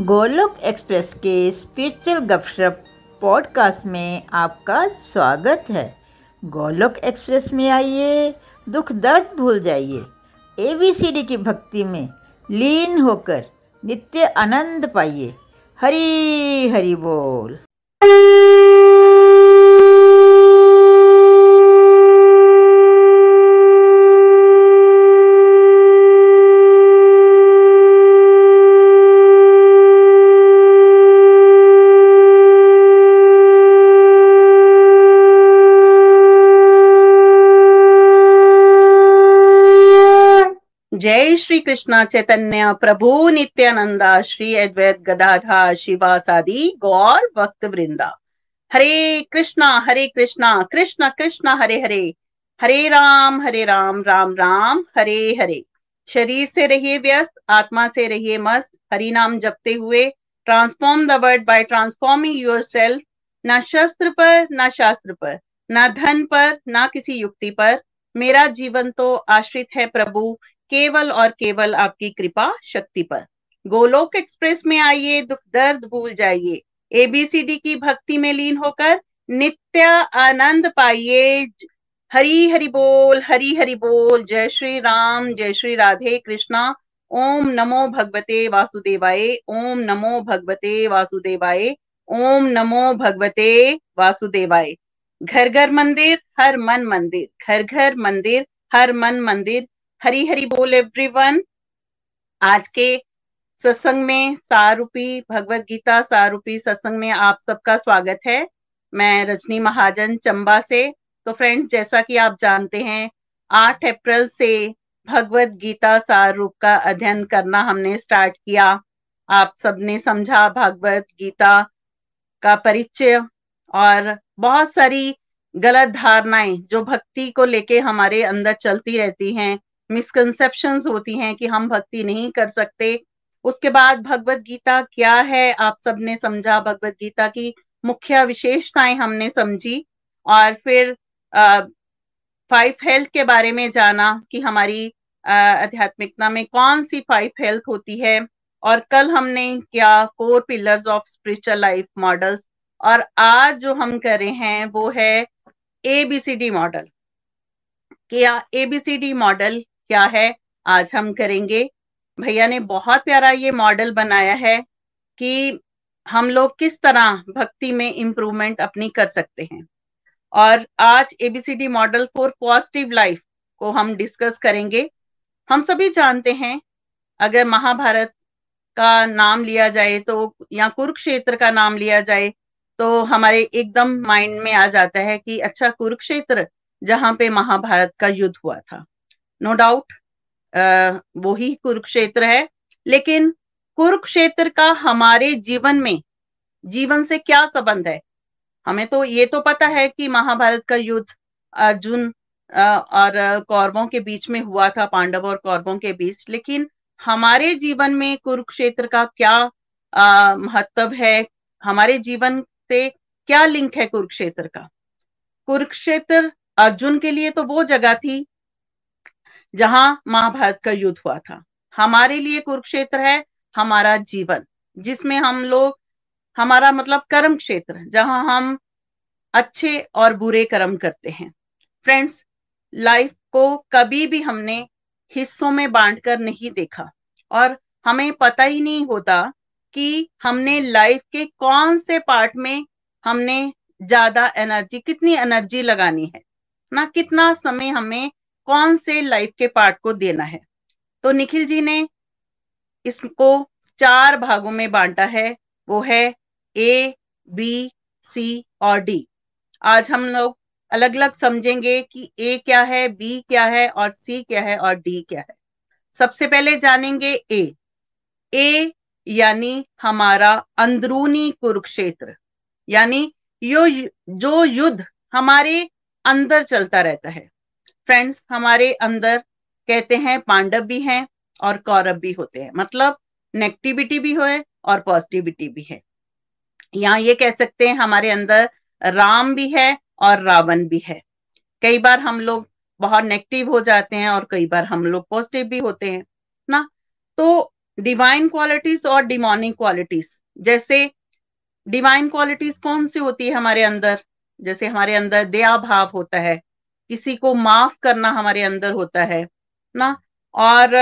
Golok express के spiritual गपशप podcast में आपका स्वागत है। गोलोक एक्सप्रेस में आइए, दुख दर्द भूल जाइए, एबीसीडी की भक्ति में लीन होकर नित्य आनंद पाइए। हरि हरि बोल। जय श्री कृष्णा चैतन्य प्रभु नित्यानंदा श्री अद्वैत गदाधर शिवासादि गौर भक्त वृंदा। हरे कृष्णा कृष्ण कृष्ण हरे हरे, हरे राम राम राम हरे हरे। शरीर से रहिए व्यस्त, आत्मा से रहिए मस्त, हरि नाम जपते हुए transform the world by transforming yourself. ना शस्त्र पर, ना शास्त्र पर, ना धन पर, ना किसी युक्ति पर, मेरा जीवन तो आश्रित है प्रभु केवल और केवल आपकी कृपा शक्ति पर। गोलोक एक्सप्रेस में आइए, दुख दर्द भूल जाइए, एबीसीडी की भक्ति में लीन होकर नित्य आनंद पाइए। हरि हरि बोल। जय श्री राम, जय श्री राधे कृष्णा। ओम नमो भगवते वासुदेवाय, ओम नमो भगवते वासुदेवाय, ओम नमो भगवते वासुदेवाय। घर घर मंदिर हर मन मंदिर, घर घर मंदिर हर मन मंदिर। हरि हरि बोल एवरीवन। आज के सत्संग में सारूपी भगवत गीता सारूपी सत्संग में आप सबका स्वागत है। मैं रजनी महाजन चंबा से। तो फ्रेंड्स, जैसा कि आप जानते हैं 8 अप्रैल से भगवत गीता सारूप का अध्ययन करना हमने स्टार्ट किया। आप सबने समझा भगवत गीता का परिचय और बहुत सारी गलत धारणाएं जो भक्ति को लेके हमारे अंदर चलती रहती हैं, मिसकंसेप्शंस होती हैं कि हम भक्ति नहीं कर सकते। उसके बाद भगवत गीता क्या है आप सबने समझा, भगवत गीता की मुख्य विशेषताएं हमने समझी और फिर 5 हेल्थ के बारे में जाना कि हमारी आध्यात्मिकता में कौन सी 5 हेल्थ होती है। और कल हमने किया 4 pillars of spiritual life models. और आज जो हम कर रहे हैं वो है एबीसीडी मॉडल। क्या एबीसीडी मॉडल क्या है आज हम करेंगे। भैया ने बहुत प्यारा ये मॉडल बनाया है कि हम लोग किस तरह भक्ति में इंप्रूवमेंट अपनी कर सकते हैं। और आज ABCD model for positive life को हम डिस्कस करेंगे। हम सभी जानते हैं अगर महाभारत का नाम लिया जाए तो या कुरुक्षेत्र का नाम लिया जाए तो हमारे एकदम माइंड में आ जाता है कि अच्छा, कुरुक्षेत्र जहां पे महाभारत का युद्ध हुआ था। नो डाउट वो ही कुरुक्षेत्र है। लेकिन कुरुक्षेत्र का हमारे जीवन से क्या संबंध है। हमें तो ये तो पता है कि महाभारत का युद्ध अर्जुन और कौरवों के बीच में हुआ था, पांडव और कौरवों के बीच। लेकिन हमारे जीवन में कुरुक्षेत्र का क्या महत्व है, हमारे जीवन से क्या लिंक है कुरुक्षेत्र का। कुरुक्षेत्र अर्जुन के लिए तो वो जगह थी जहां महाभारत का युद्ध हुआ था। हमारे लिए कुरुक्षेत्र है हमारा जीवन, जिसमें हम लोग, हमारा मतलब कर्म क्षेत्र, जहां हम अच्छे और बुरे कर्म करते हैं। फ्रेंड्स, लाइफ को कभी भी हमने हिस्सों में बांटकर नहीं देखा और हमें पता ही नहीं होता कि हमने लाइफ के कौन से पार्ट में हमने ज्यादा एनर्जी, कितनी एनर्जी लगानी है ना, कितना समय हमें कौन से लाइफ के पार्ट को देना है। तो निखिल जी ने इसको 4 भागों में बांटा है, वो है ए, बी, सी और डी। आज हम लोग अलग अलग समझेंगे कि ए क्या है, बी क्या है और सी क्या है और डी क्या है। सबसे पहले जानेंगे ए। ए यानी हमारा अंदरूनी कुरुक्षेत्र, यानी जो युद्ध हमारे अंदर चलता रहता है। फ्रेंड्स, हमारे अंदर कहते हैं पांडव भी हैं और कौरव भी होते हैं, मतलब नेगेटिविटी भी है और पॉजिटिविटी भी है। यहाँ ये कह सकते हैं हमारे अंदर राम भी है और रावण भी है। कई बार हम लोग बहुत नेगेटिव हो जाते हैं और कई बार हम लोग पॉजिटिव भी होते हैं ना। तो डिवाइन क्वालिटीज और डिमोनिक क्वालिटीज। जैसे डिवाइन क्वालिटीज कौन सी होती है हमारे अंदर? जैसे हमारे अंदर दया भाव होता है, किसी को माफ करना हमारे अंदर होता है ना, और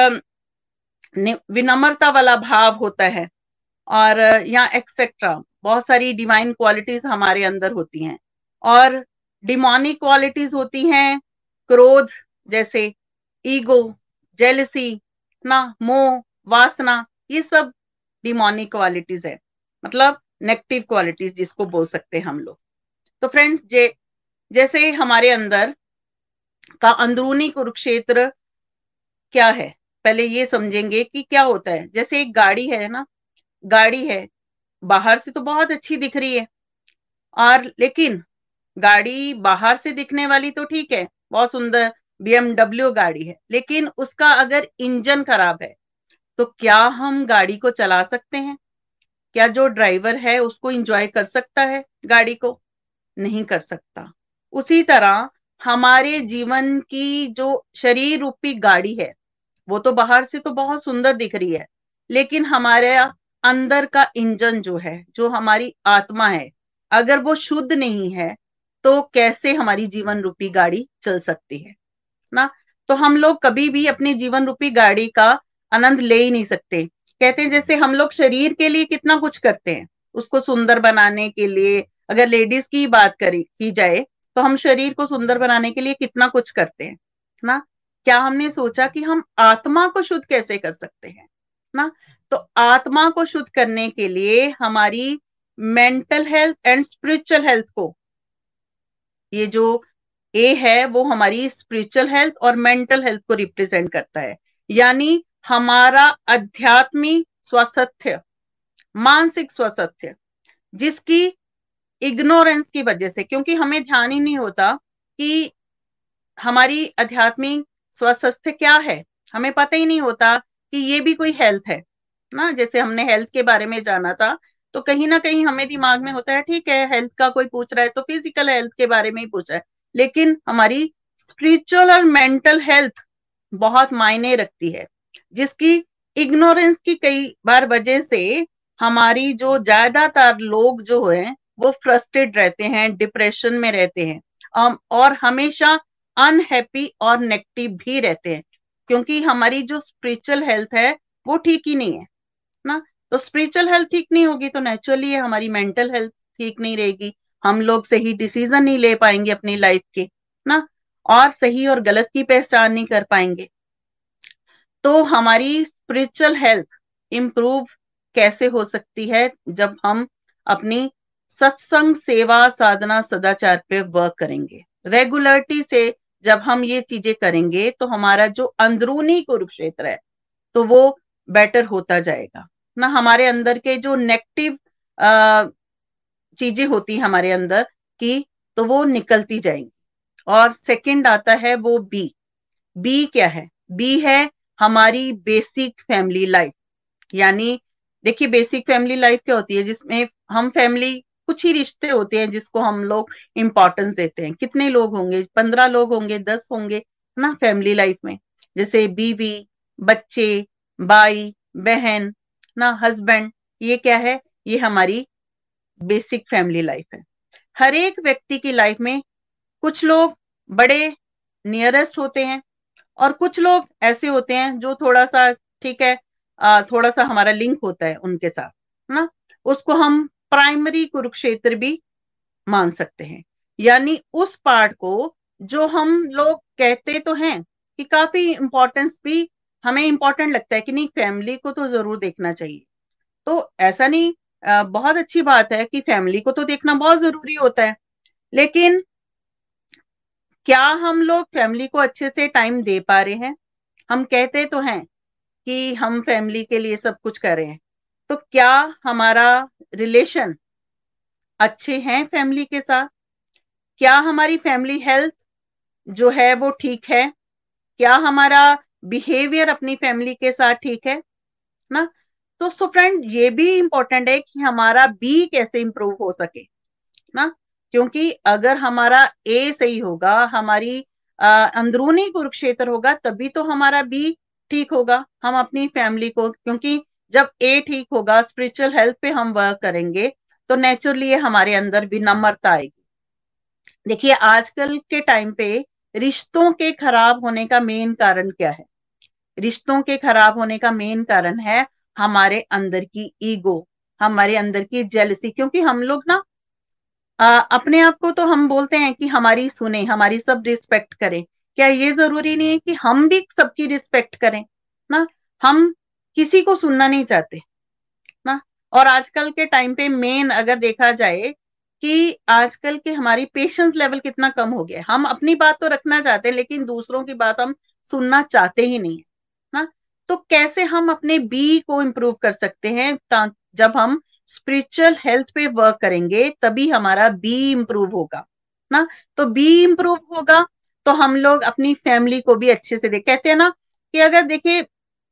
विनम्रता वाला भाव होता है, और या एक्सेट्रा बहुत सारी डिवाइन क्वालिटीज हमारे अंदर होती हैं। और डिमोनिक क्वालिटीज होती हैं क्रोध, जैसे ईगो, जेलसी ना, मोह, वासना, ये सब डिमोनिक क्वालिटीज है, मतलब नेगेटिव क्वालिटीज जिसको बोल सकते हैं हम लोग। तो फ्रेंड्स, जैसे हमारे अंदर का अंदरूनी कुरुक्षेत्र क्या है, पहले ये समझेंगे कि क्या होता है। जैसे एक गाड़ी है ना, गाड़ी है, बाहर से तो बहुत अच्छी दिख रही है, और लेकिन गाड़ी बाहर से दिखने वाली तो ठीक है, बहुत सुंदर BMW गाड़ी है, लेकिन उसका अगर इंजन खराब है तो क्या हम गाड़ी को चला सकते हैं? क्या जो ड्राइवर है उसको एंजॉय कर सकता है गाड़ी को? नहीं कर सकता। उसी तरह हमारे जीवन की जो शरीर रूपी गाड़ी है, वो तो बाहर से तो बहुत सुंदर दिख रही है, लेकिन हमारे अंदर का इंजन जो है, जो हमारी आत्मा है, अगर वो शुद्ध नहीं है तो कैसे हमारी जीवन रूपी गाड़ी चल सकती है ना। तो हम लोग कभी भी अपनी जीवन रूपी गाड़ी का आनंद ले ही नहीं सकते। कहते हैं जैसे हम लोग शरीर के लिए कितना कुछ करते हैं, उसको सुंदर बनाने के लिए, अगर लेडीज की बात की जाए तो हम शरीर को सुंदर बनाने के लिए कितना कुछ करते हैं ना। क्या हमने सोचा कि हम आत्मा को शुद्ध कैसे कर सकते हैं ना? तो आत्मा को शुद्ध करने के लिए हमारी mental health and spiritual health को, ये जो ए है वो हमारी स्पिरिचुअल हेल्थ और मेंटल हेल्थ को रिप्रेजेंट करता है। यानी हमारा आध्यात्मिक स्वास्थ्य, मानसिक स्वास्थ्य, जिसकी इग्नोरेंस की वजह से, क्योंकि हमें ध्यान ही नहीं होता कि हमारी आध्यात्मिक स्वास्थ्य क्या है, हमें पता ही नहीं होता कि ये भी कोई हेल्थ है ना। जैसे हमने हेल्थ के बारे में जाना था, तो कहीं ना कहीं हमें दिमाग में होता है ठीक है, हेल्थ का कोई पूछ रहा है तो फिजिकल हेल्थ के बारे में ही पूछ रहा है, लेकिन हमारी स्पिरिचुअल और मेंटल हेल्थ बहुत मायने रखती है, जिसकी इग्नोरेंस की कई बार वजह से हमारी जो ज्यादातर लोग जो है वो फ्रस्ट्रेट रहते हैं, डिप्रेशन में रहते हैं, और हमेशा अनहैप्पी और नेगेटिव भी रहते हैं, क्योंकि हमारी जो स्पिरिचुअल हेल्थ है वो ठीक ही नहीं है ना। तो स्पिरिचुअल हेल्थ ठीक नहीं होगी तो नेचुरली हमारी मेंटल हेल्थ ठीक नहीं रहेगी, हम लोग सही डिसीजन नहीं ले पाएंगे अपनी लाइफ के ना, और सही और गलत की पहचान नहीं कर पाएंगे। तो हमारी स्पिरिचुअल हेल्थ इंप्रूव कैसे हो सकती है? जब हम अपनी सत्संग, सेवा, साधना, सदाचार पे वर्क करेंगे रेगुलरिटी से। जब हम ये चीजें करेंगे तो हमारा जो अंदरूनी कुरुक्षेत्र है तो वो बेटर होता जाएगा ना। हमारे अंदर के जो नेगेटिव चीजें होती हैं हमारे अंदर की, तो वो निकलती जाएंगी। और सेकंड आता है वो बी। बी क्या है? बी है हमारी बेसिक फैमिली लाइफ। यानी देखिए, बेसिक फैमिली लाइफ क्या होती है? जिसमें हम फैमिली, कुछ ही रिश्ते होते हैं जिसको हम लोग इंपॉर्टेंस देते हैं। कितने लोग होंगे? 15 लोग होंगे, 10 होंगे ना फैमिली लाइफ में। जैसे बीवी, बच्चे, भाई बहन ना, हस्बैंड, ये क्या है? ये हमारी बेसिक फैमिली लाइफ है। हर एक व्यक्ति की लाइफ में कुछ लोग बड़े नियरेस्ट होते हैं, और कुछ लोग ऐसे होते हैं जो थोड़ा सा, ठीक है, थोड़ा सा हमारा लिंक होता है उनके साथ ना, उसको हम प्राइमरी कुरुक्षेत्र भी मान सकते हैं। यानी उस पार्ट को जो हम लोग कहते तो हैं कि काफी इंपॉर्टेंस भी हमें इंपॉर्टेंट लगता है कि नहीं, फैमिली को तो जरूर देखना चाहिए। तो ऐसा नहीं, बहुत अच्छी बात है कि फैमिली को तो देखना बहुत जरूरी होता है, लेकिन क्या हम लोग फैमिली को अच्छे से टाइम दे पा रहे हैं? हम कहते तो हैं कि हम फैमिली के लिए सब कुछ कर रहे हैं, तो क्या हमारा रिलेशन अच्छे हैं फैमिली के साथ? क्या हमारी फैमिली हेल्थ जो है वो ठीक है? क्या हमारा बिहेवियर अपनी फैमिली के साथ ठीक है ना? तो सो फ्रेंड, ये भी इंपॉर्टेंट है कि हमारा बी कैसे इंप्रूव हो सके ना, क्योंकि अगर हमारा ए सही होगा, हमारी अंदरूनी कुरुक्षेत्र होगा, तभी तो हमारा बी ठीक होगा। हम अपनी फैमिली को, क्योंकि जब ए ठीक होगा, स्पिरिचुअल हेल्थ पे हम वर्क करेंगे, तो नेचुरली हमारे अंदर विनम्रता आएगी। देखिए आजकल के टाइम पे रिश्तों के खराब होने का मेन कारण क्या है? रिश्तों के खराब होने का मेन कारण है हमारे अंदर की ईगो, हमारे अंदर की जेलसी। क्योंकि हम लोग ना अपने आप को तो हम बोलते हैं कि हमारी सुने, हमारी सब रिस्पेक्ट करें। क्या ये जरूरी नहीं है कि हम भी सबकी रिस्पेक्ट करें ना? हम किसी को सुनना नहीं चाहते ना। और आजकल के टाइम पे मेन अगर देखा जाए कि आजकल के हमारी पेशेंस लेवल कितना कम हो गया है। हम अपनी बात तो रखना चाहते हैं लेकिन दूसरों की बात हम सुनना चाहते ही नहीं है ना। तो कैसे हम अपने बी को इम्प्रूव कर सकते हैं? जब हम स्पिरिचुअल हेल्थ पे वर्क करेंगे तभी हमारा बी इम्प्रूव होगा ना। तो बी इम्प्रूव होगा तो हम लोग अपनी फैमिली को भी अच्छे से देख, कहते हैं ना कि अगर देखिए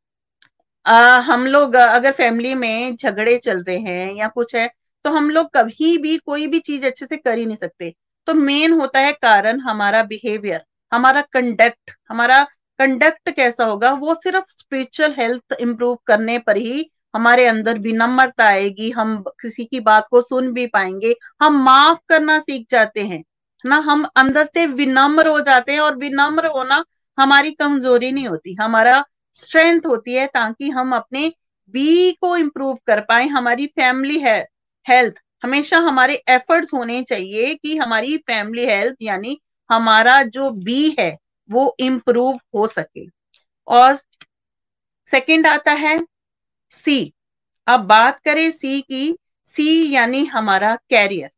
हम लोग अगर फैमिली में झगड़े चल रहे हैं या कुछ है, तो हम लोग कभी भी कोई भी चीज अच्छे से कर ही नहीं सकते। तो मेन होता है कारण हमारा बिहेवियर, हमारा कंडक्ट। हमारा कंडक्ट कैसा होगा? वो सिर्फ स्पिरिचुअल हेल्थ इंप्रूव करने पर ही हमारे अंदर विनम्रता आएगी, हम किसी की बात को सुन भी पाएंगे, हम माफ करना सीख जाते हैं ना, हम अंदर से विनम्र हो जाते हैं। और विनम्र होना हमारी कमजोरी नहीं होती, हमारा स्ट्रेंथ होती है, ताकि हम अपने बी को इम्प्रूव कर पाए। हमारी फैमिली है हेल्थ, हमेशा हमारे एफर्ट्स होने चाहिए कि हमारी फैमिली हेल्थ यानी हमारा जो बी है वो इम्प्रूव हो सके। और सेकंड आता है सी। अब बात करें सी की, सी यानी हमारा कैरियर,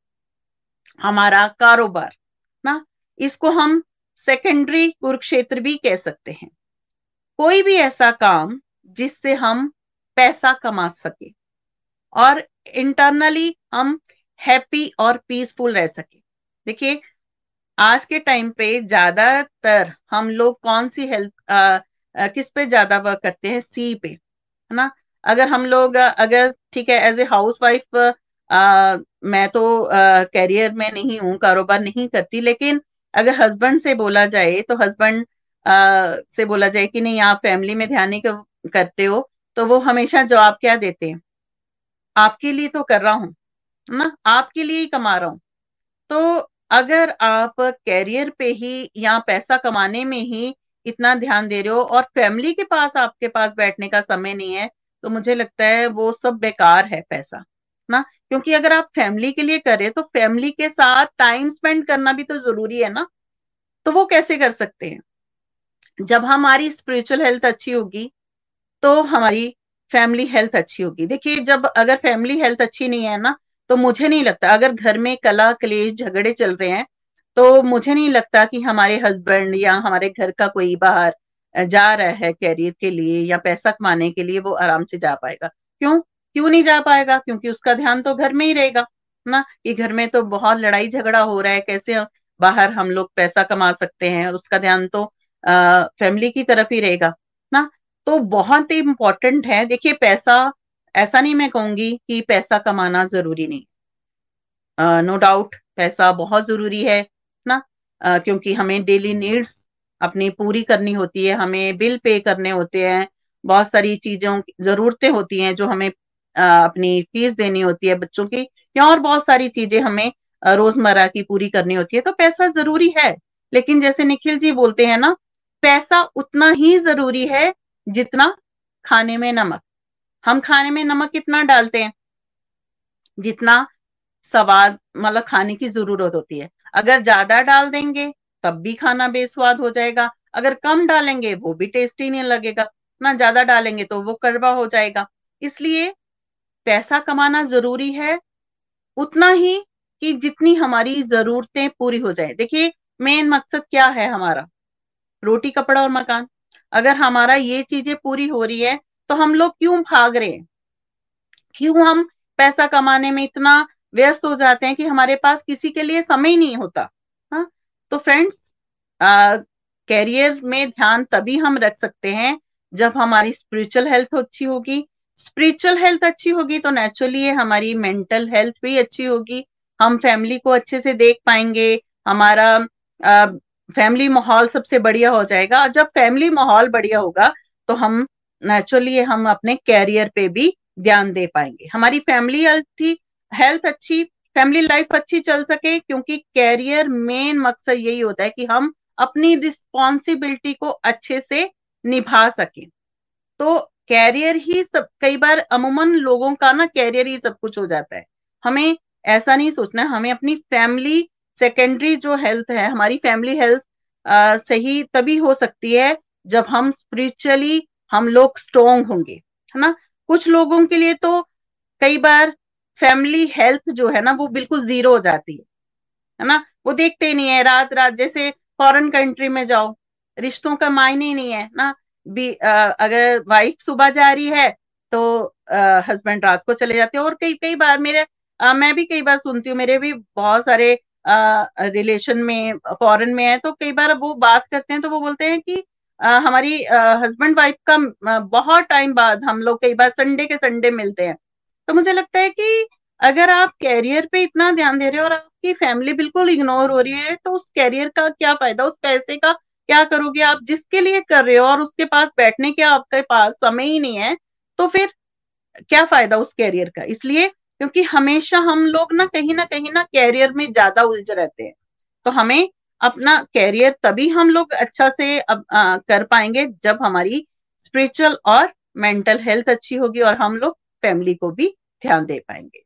हमारा कारोबार ना। इसको हम सेकेंडरी कुरुक्षेत्र भी कह सकते हैं। कोई भी ऐसा काम जिससे हम पैसा कमा सके और इंटरनली हम हैप्पी और पीसफुल रह सके। देखिए आज के टाइम पे ज्यादातर हम लोग कौन सी हेल्थ किस पे ज्यादा वर्क करते हैं? सी पे, है ना। अगर हम लोग अगर ठीक है एज ए हाउस वाइफ, मैं तो कैरियर में नहीं हूँ, कारोबार नहीं करती, लेकिन अगर हस्बैंड से बोला जाए तो हस्बैंड से बोला जाए कि नहीं आप फैमिली में ध्यान नहीं करते हो, तो वो हमेशा जवाब क्या देते हैं? आपके लिए तो कर रहा हूँ ना, आपके लिए ही कमा रहा हूँ। तो अगर आप कैरियर पे ही या पैसा कमाने में ही इतना ध्यान दे रहे हो और फैमिली के पास आपके पास बैठने का समय नहीं है, तो मुझे लगता है वो सब बेकार है पैसा ना। क्योंकि अगर आप फैमिली के लिए कर रहे हो तो फैमिली के साथ टाइम स्पेंड करना भी तो जरूरी है ना। तो वो कैसे कर सकते हैं? जब हमारी स्पिरिचुअल हेल्थ अच्छी होगी तो हमारी फैमिली हेल्थ अच्छी होगी। देखिए जब अगर फैमिली हेल्थ अच्छी नहीं है ना, तो मुझे नहीं लगता, अगर घर में कला क्लेश झगड़े चल रहे हैं, तो मुझे नहीं लगता कि हमारे हस्बैंड या हमारे घर का कोई बाहर जा रहा है कैरियर के लिए या पैसा कमाने के लिए, वो आराम से जा पाएगा। क्यों? क्यों नहीं जा पाएगा? क्योंकि उसका ध्यान तो घर में ही रहेगा ना, कि घर में तो बहुत लड़ाई झगड़ा हो रहा है, कैसे बाहर हम लोग पैसा कमा सकते हैं, और उसका ध्यान तो फैमिली की तरफ ही रहेगा ना। तो बहुत ही इंपॉर्टेंट है। देखिए पैसा, ऐसा नहीं मैं कहूंगी कि पैसा कमाना जरूरी नहीं, नो डाउट पैसा बहुत जरूरी है ना। क्योंकि हमें डेली नीड्स अपनी पूरी करनी होती है, हमें बिल पे करने होते हैं, बहुत सारी चीजों जरूरतें होती हैं जो हमें अपनी फीस देनी होती है बच्चों की, या और बहुत सारी चीजें हमें रोजमर्रा की पूरी करनी होती है। तो पैसा जरूरी है, लेकिन जैसे निखिल जी बोलते हैं ना, पैसा उतना ही जरूरी है जितना खाने में नमक। हम खाने में नमक कितना डालते हैं? जितना स्वाद मतलब खाने की जरूरत होती है। अगर ज्यादा डाल देंगे तब भी खाना बेस्वाद हो जाएगा, अगर कम डालेंगे वो भी टेस्टी नहीं लगेगा ना, ज्यादा डालेंगे तो वो कड़वा हो जाएगा। इसलिए पैसा कमाना जरूरी है उतना ही कि जितनी हमारी जरूरतें पूरी हो जाए। देखिए मेन मकसद क्या है हमारा? रोटी कपड़ा और मकान। अगर हमारा ये चीजें पूरी हो रही है तो हम लोग क्यों भाग रहे हैं? क्यों हम पैसा कमाने में इतना व्यस्त हो जाते हैं कि हमारे पास किसी के लिए समय ही नहीं होता? हाँ। तो फ्रेंड्स, कैरियर में ध्यान तभी हम रख सकते हैं जब हमारी स्पिरिचुअल हेल्थ अच्छी होगी। स्पिरिचुअल हेल्थ अच्छी होगी तो नेचुरली हमारी मेंटल हेल्थ भी अच्छी होगी, हम फैमिली को अच्छे से देख पाएंगे, हमारा फैमिली माहौल सबसे बढ़िया हो जाएगा। और जब फैमिली माहौल बढ़िया होगा तो हम नेचुरली हम अपने कैरियर पे भी ध्यान दे पाएंगे। हमारी फैमिली हेल्थ अच्छी, फैमिली लाइफ अच्छी चल सके, क्योंकि कैरियर मेन मकसद यही होता है कि हम अपनी रिस्पॉन्सिबिलिटी को अच्छे से निभा सकें। तो कैरियर ही सब, कई बार अमूमन लोगों का ना कैरियर ही सब कुछ हो जाता है। हमें ऐसा नहीं सोचना है, हमें अपनी फैमिली, सेकेंडरी जो हेल्थ है, हमारी फैमिली हेल्थ सही तभी हो सकती है जब हम स्पिरिचुअली हम लोग स्ट्रोंग होंगे, है ना। कुछ लोगों के लिए तो कई बार फैमिली हेल्थ जो है ना वो बिल्कुल जीरो हो जाती है ना। वो देखते ही नहीं है, रात रात जैसे फॉरेन कंट्री में जाओ, रिश्तों का मायने ही नहीं है ना। अगर वाइफ सुबह जा रही है तो हस्बैंड रात को चले जाते हैं। और कई कई बार मैं भी कई बार सुनती हूँ, मेरे भी बहुत सारे रिलेशन में फॉरेन में है, तो कई बार वो बात करते हैं तो वो बोलते हैं कि हमारी हस्बैंड वाइफ का बहुत टाइम बाद हम लोग कई बार संडे के संडे मिलते हैं। तो मुझे लगता है कि अगर आप कैरियर पे इतना ध्यान दे रहे हो और आपकी फैमिली बिल्कुल इग्नोर हो रही है, तो उस कैरियर का क्या फायदा, उस पैसे का क्या करोगे आप जिसके लिए कर रहे हो, और उसके पास बैठने के आपके पास समय ही नहीं है, तो फिर क्या फायदा उस कैरियर का। इसलिए क्योंकि हमेशा हम लोग ना कहीं ना कैरियर में ज्यादा उलझ रहते हैं। तो हमें अपना कैरियर तभी हम लोग अच्छा से कर पाएंगे जब हमारी स्पिरिचुअल और मेंटल हेल्थ अच्छी होगी और हम लोग फैमिली को भी ध्यान दे पाएंगे।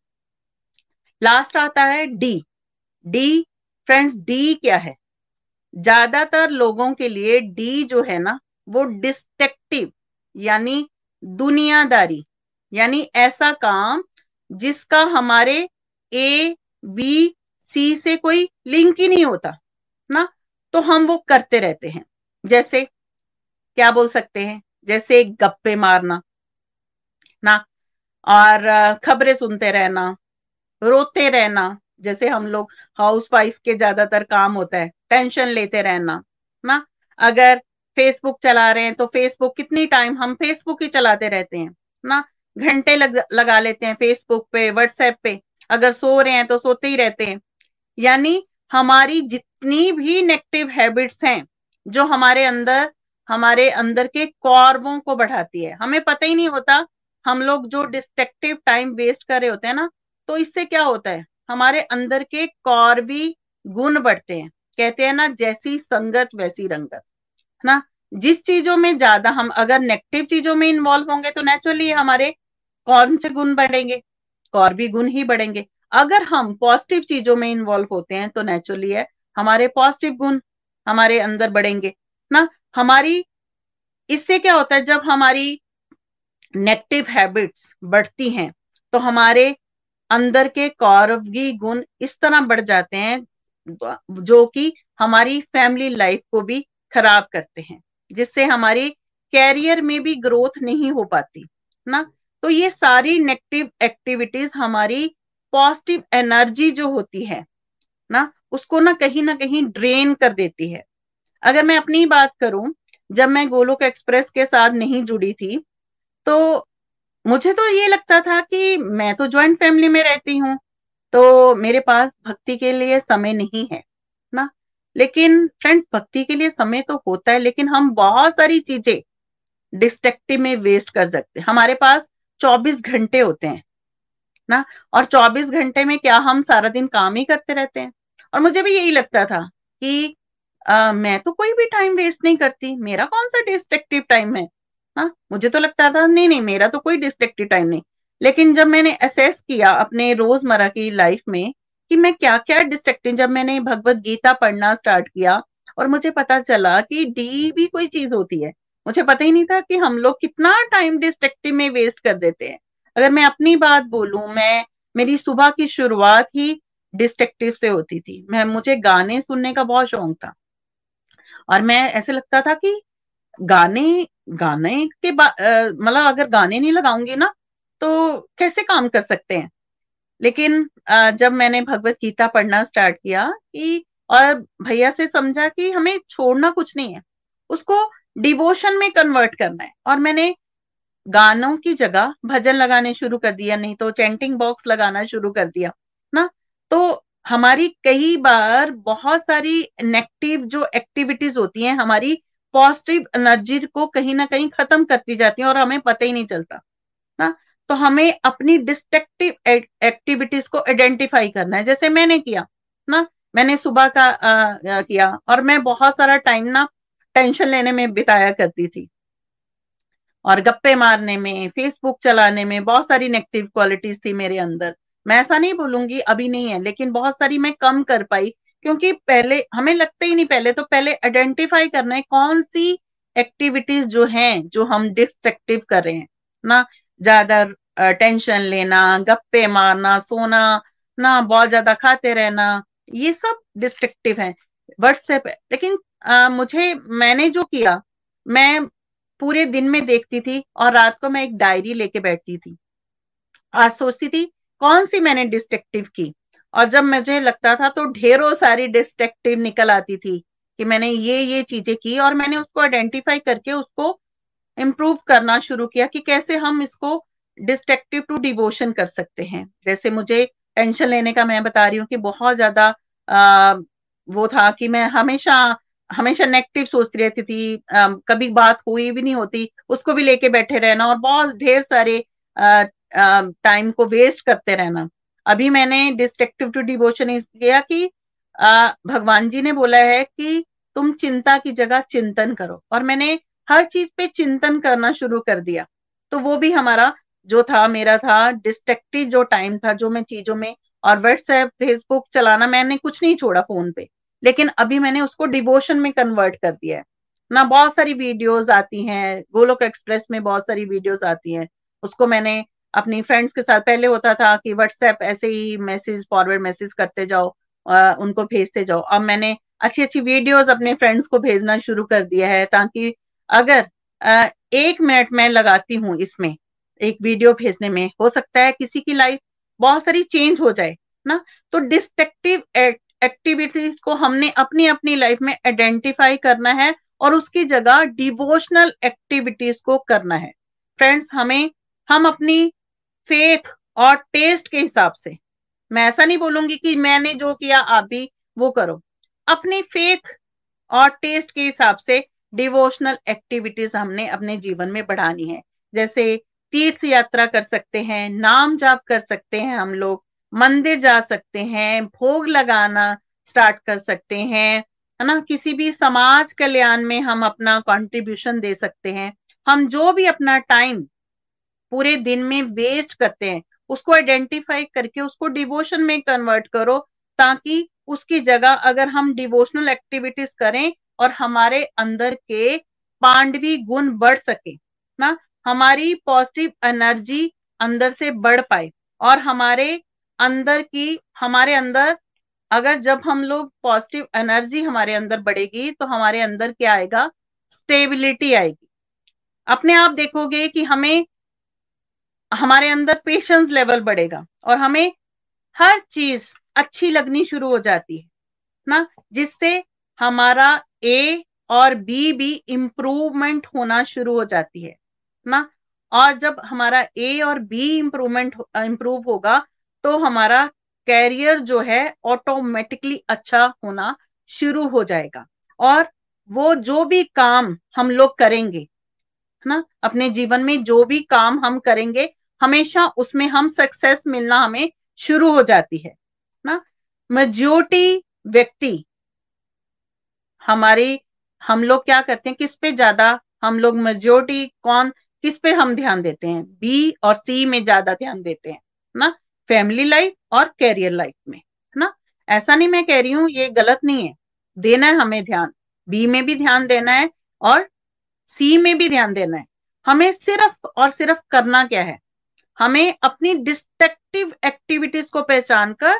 लास्ट आता है डी। डी फ्रेंड्स, डी क्या है? ज्यादातर लोगों के लिए डी जो है ना वो डिस्ट्रक्टिव, यानी दुनियादारी, यानी ऐसा काम जिसका हमारे ए बी सी से कोई लिंक ही नहीं होता ना, तो हम वो करते रहते हैं। जैसे क्या बोल सकते हैं, जैसे गप्पे मारना ना, और खबरें सुनते रहना, रोते रहना। जैसे हम लोग हाउस वाइफ के ज्यादातर काम होता है टेंशन लेते रहना ना। अगर फेसबुक चला रहे हैं तो फेसबुक, कितनी टाइम हम फेसबुक ही चलाते रहते हैं ना, घंटे लगा लेते हैं फेसबुक पे, व्हाट्सएप पे। अगर सो रहे हैं तो सोते ही रहते हैं। यानी हमारी जितनी भी नेगेटिव हैबिट्स हैं जो हमारे अंदर के कौरवों को बढ़ाती है, हमें पता ही नहीं होता। हम लोग जो डिस्ट्रक्टिव टाइम वेस्ट कर रहे होते हैं ना, तो इससे क्या होता है, हमारे अंदर के कौरवी गुण बढ़ते हैं। कहते हैं ना, जैसी संगत वैसी रंगत, है ना। जिस चीजों में ज्यादा हम अगर नेगेटिव चीजों में इन्वॉल्व होंगे तो नेचुरली हमारे कौन से गुण बढ़ेंगे? कौरवी गुण ही बढ़ेंगे। अगर हम पॉजिटिव चीजों में इन्वॉल्व होते हैं तो नेचुरली है हमारे पॉजिटिव गुण हमारे अंदर बढ़ेंगे ना। हमारी इससे क्या होता है, जब हमारी नेगेटिव हैबिट्स बढ़ती हैं तो हमारे अंदर के कौरवी गुण इस तरह बढ़ जाते हैं जो कि हमारी फैमिली लाइफ को भी खराब करते हैं, जिससे हमारी कैरियर में भी ग्रोथ नहीं हो पाती ना। तो ये सारी नेगेटिव एक्टिविटीज हमारी पॉजिटिव एनर्जी जो होती है ना, उसको ना कहीं ड्रेन कर देती है। अगर मैं अपनी बात करूं, जब मैं गोलोक एक्सप्रेस के साथ नहीं जुड़ी थी तो मुझे तो ये लगता था कि मैं तो ज्वाइंट फैमिली में रहती हूँ, तो मेरे पास भक्ति के लिए समय नहीं है ना। लेकिन फ्रेंड्स, भक्ति के लिए समय तो होता है, लेकिन हम बहुत सारी चीजें डिस्ट्रक्टिव में वेस्ट कर सकते हैं। हमारे पास 24 घंटे होते हैं ना, और 24 घंटे में क्या हम सारा दिन काम ही करते रहते हैं। और मुझे भी यही लगता था कि मैं तो कोई भी टाइम वेस्ट नहीं करती, मेरा कौन सा डिस्ट्रक्टिव टाइम है। हाँ, मुझे तो लगता था नहीं नहीं, मेरा तो कोई डिस्ट्रक्टिव टाइम नहीं। लेकिन जब मैंने असेस किया अपने रोजमर्रा की लाइफ में कि मैं क्या क्या डिस्ट्रक्टिव, जब मैंने भगवत गीता पढ़ना स्टार्ट किया और मुझे पता चला कि डी भी कोई चीज होती है। मुझे पता ही नहीं था कि हम लोग कितना टाइम डिस्ट्रक्टिव में वेस्ट कर देते हैं। अगर मैं अपनी बात बोलूं, मेरी सुबह की शुरुआत ही डिस्ट्रक्टिव से होती थी। मुझे गाने सुनने का बहुत शौक था, और मैं ऐसे लगता था कि गाने गाने के मतलब अगर गाने नहीं लगाऊंगी ना तो कैसे काम कर सकते हैं। लेकिन जब मैंने भगवत गीता पढ़ना स्टार्ट किया कि और भैया से समझा कि हमें छोड़ना कुछ नहीं है, उसको डिवोशन में कन्वर्ट करना है, और मैंने गानों की जगह भजन लगाने शुरू कर दिया, नहीं तो चैंटिंग बॉक्स लगाना शुरू कर दिया ना। तो हमारी कई बार बहुत सारी नेगेटिव जो एक्टिविटीज होती हैं हमारी पॉजिटिव एनर्जी को कहीं ना कहीं खत्म करती जाती है और हमें पता ही नहीं चलता ना। तो हमें अपनी डिस्ट्रक्टिव एक्टिविटीज को आइडेंटिफाई करना है, जैसे मैंने किया ना। मैंने सुबह का किया, और मैं बहुत सारा टाइम ना टेंशन लेने में बिताया करती थी, और गप्पे मारने में, फेसबुक चलाने में, बहुत सारी नेगेटिव क्वालिटीज थी मेरे अंदर। मैं ऐसा नहीं बोलूंगी अभी नहीं है, लेकिन बहुत सारी मैं कम कर पाई, क्योंकि पहले हमें लगता ही नहीं। पहले आइडेंटिफाई करना है कौन सी एक्टिविटीज जो हैं जो हम डिस्ट्रक्टिव कर रहे हैं ना। ज्यादा टेंशन लेना, गप्पे मारना, सोना ना, बहुत ज्यादा खाते रहना, ये सब डिस्ट्रक्टिव है। व्हाट्सएप है, लेकिन मैंने जो किया, मैं पूरे दिन में देखती थी और रात को मैं एक डायरी लेके बैठती थी। आज सोचती थी कौन सी मैंने डिस्ट्रक्टिव की, और जब मुझे लगता था तो ढेरों सारी डिस्ट्रक्टिव निकल आती थी कि मैंने ये चीजें की, और मैंने उसको आइडेंटिफाई करके उसको इम्प्रूव करना शुरू किया कि कैसे हम इसको डिस्ट्रक्टिव टू डिवोशन कर सकते हैं। जैसे मुझे टेंशन लेने का मैं बता रही हूँ कि बहुत ज्यादा वो था कि मैं हमेशा हमेशा नेगेटिव सोचती रहती थी। कभी बात हुई भी नहीं होती उसको भी लेके बैठे रहना, और बहुत ढेर सारे टाइम को वेस्ट करते रहना। अभी मैंने डिस्ट्रक्टिव टू डिवोशन किया कि भगवान जी ने बोला है कि तुम चिंता की जगह चिंतन करो, और मैंने हर चीज पे चिंतन करना शुरू कर दिया। तो वो भी हमारा जो था, मेरा था डिस्ट्रक्टिव जो टाइम था, जो मैं चीजों में, और व्हाट्सएप फेसबुक चलाना मैंने कुछ नहीं छोड़ा फोन पे, लेकिन अभी मैंने उसको डिवोशन में कन्वर्ट कर दिया है ना। बहुत सारी वीडियोस आती हैं, गोलोक एक्सप्रेस में बहुत सारी वीडियोस आती हैं, उसको मैंने अपनी फ्रेंड्स के साथ, पहले होता था कि व्हाट्सएप ऐसे ही मैसेज फॉरवर्ड मैसेज करते जाओ, उनको भेजते जाओ। अब मैंने अच्छी अच्छी वीडियोस अपने फ्रेंड्स को भेजना शुरू कर दिया है, ताकि अगर 1 मिनट मैं लगाती हूँ इसमें, एक वीडियो भेजने में, हो सकता है किसी की लाइफ बहुत सारी चेंज हो जाए ना। तो डिस्ट्रक्टिव एक्टिविटीज को हमने अपनी अपनी लाइफ में आइडेंटिफाई करना है, और उसकी जगह डिवोशनल एक्टिविटीज को करना है। फ्रेंड्स, हम अपनी फेथ और टेस्ट के हिसाब से, मैं ऐसा नहीं बोलूंगी कि मैंने जो किया आप भी वो करो, अपनी फेथ और टेस्ट के हिसाब से डिवोशनल एक्टिविटीज हमने अपने जीवन में बढ़ानी है। जैसे तीर्थ यात्रा कर सकते हैं, नाम जाप कर सकते हैं, हम लोग मंदिर जा सकते हैं, भोग लगाना स्टार्ट कर सकते हैं, है ना। किसी भी समाज कल्याण में हम अपना कंट्रीब्यूशन दे सकते हैं। हम जो भी अपना टाइम पूरे दिन में वेस्ट करते हैं उसको आइडेंटिफाई करके उसको डिवोशन में कन्वर्ट करो, ताकि उसकी जगह अगर हम डिवोशनल एक्टिविटीज करें और हमारे अंदर के पांडवी गुण बढ़ सके ना, हमारी पॉजिटिव एनर्जी अंदर से बढ़ पाए, और हमारे अंदर अगर जब हम लोग पॉजिटिव एनर्जी हमारे अंदर बढ़ेगी तो हमारे अंदर क्या आएगा, स्टेबिलिटी आएगी। अपने आप देखोगे कि हमारे अंदर पेशेंस लेवल बढ़ेगा, और हमें हर चीज अच्छी लगनी शुरू हो जाती है ना, जिससे हमारा ए और बी भी इम्प्रूवमेंट होना शुरू हो जाती है ना। और जब हमारा ए और बी इम्प्रूव होगा तो हमारा कैरियर जो है ऑटोमेटिकली अच्छा होना शुरू हो जाएगा, और वो जो भी काम हम लोग करेंगे ना, अपने जीवन में जो भी काम हम करेंगे, हमेशा उसमें हम सक्सेस मिलना हमें शुरू हो जाती है ना। मेजॉरिटी व्यक्ति हमारी, हम लोग क्या करते हैं, किस पे ज्यादा हम लोग मेजॉरिटी किस पे हम ध्यान देते हैं, बी और सी में ज्यादा ध्यान देते हैं ना, फैमिली लाइफ और कैरियर लाइफ में, है ना। ऐसा नहीं मैं कह रही हूं ये गलत नहीं है, देना है हमें ध्यान, बी में भी ध्यान देना है और सी में भी ध्यान देना है। हमें सिर्फ और सिर्फ करना क्या है, हमें अपनी डिस्ट्रक्टिव एक्टिविटीज को पहचान कर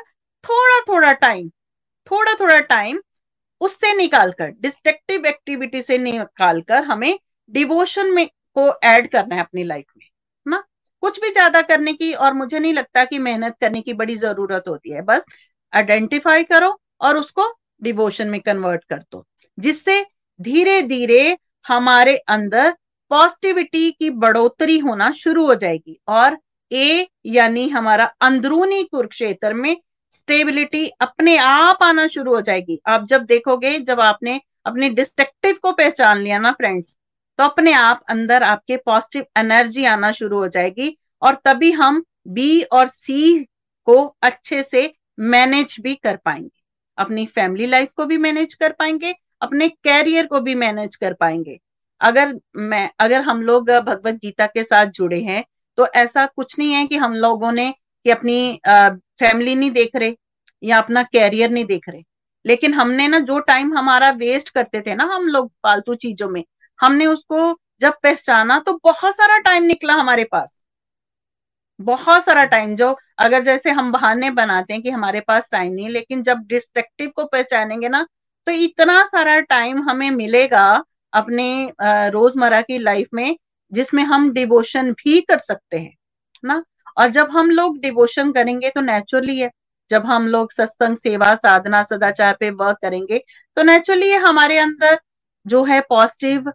थोड़ा थोड़ा टाइम उससे निकालकर, डिस्ट्रक्टिव एक्टिविटी से निकालकर हमें डिवोशन में को ऐड करना है अपनी लाइफ में ना। कुछ भी ज्यादा करने की, और मुझे नहीं लगता कि मेहनत करने की बड़ी जरूरत होती है, बस आइडेंटिफाई करो और उसको डिवोशन में कन्वर्ट कर दो, जिससे धीरे धीरे हमारे अंदर पॉजिटिविटी की बढ़ोतरी होना शुरू हो जाएगी, और ए यानी हमारा अंदरूनी कुरुक्षेत्र में स्टेबिलिटी अपने आप आना शुरू हो जाएगी। आप जब देखोगे, जब आपने अपने डिस्ट्रक्टिव को पहचान लिया ना फ्रेंड्स, तो अपने आप अंदर आपके पॉजिटिव एनर्जी आना शुरू हो जाएगी, और तभी हम बी और सी को अच्छे से मैनेज भी कर पाएंगे, अपनी फैमिली लाइफ को भी मैनेज कर पाएंगे, अपने कैरियर को भी मैनेज कर पाएंगे। अगर हम लोग भगवत गीता के साथ जुड़े हैं, तो ऐसा कुछ नहीं है कि हम लोगों ने कि अपनी फैमिली नहीं देख रहे या अपना कैरियर नहीं देख रहे, लेकिन हमने ना जो टाइम हमारा वेस्ट करते थे ना हम लोग फालतू चीजों में, हमने उसको जब पहचाना तो बहुत सारा टाइम निकला हमारे पास, बहुत सारा टाइम। जो अगर जैसे हम बहाने बनाते हैं कि हमारे पास टाइम नहीं, लेकिन जब डिस्ट्रक्टिव को पहचानेंगे ना, तो इतना सारा टाइम हमें मिलेगा अपने रोजमर्रा की लाइफ में, जिसमें हम डिवोशन भी कर सकते हैं ना। और जब हम लोग डिवोशन करेंगे तो नेचुरली है, जब हम लोग सत्संग, सेवा, साधना, सदाचार पे वर्क करेंगे, तो नेचुरली हमारे अंदर जो है पॉजिटिव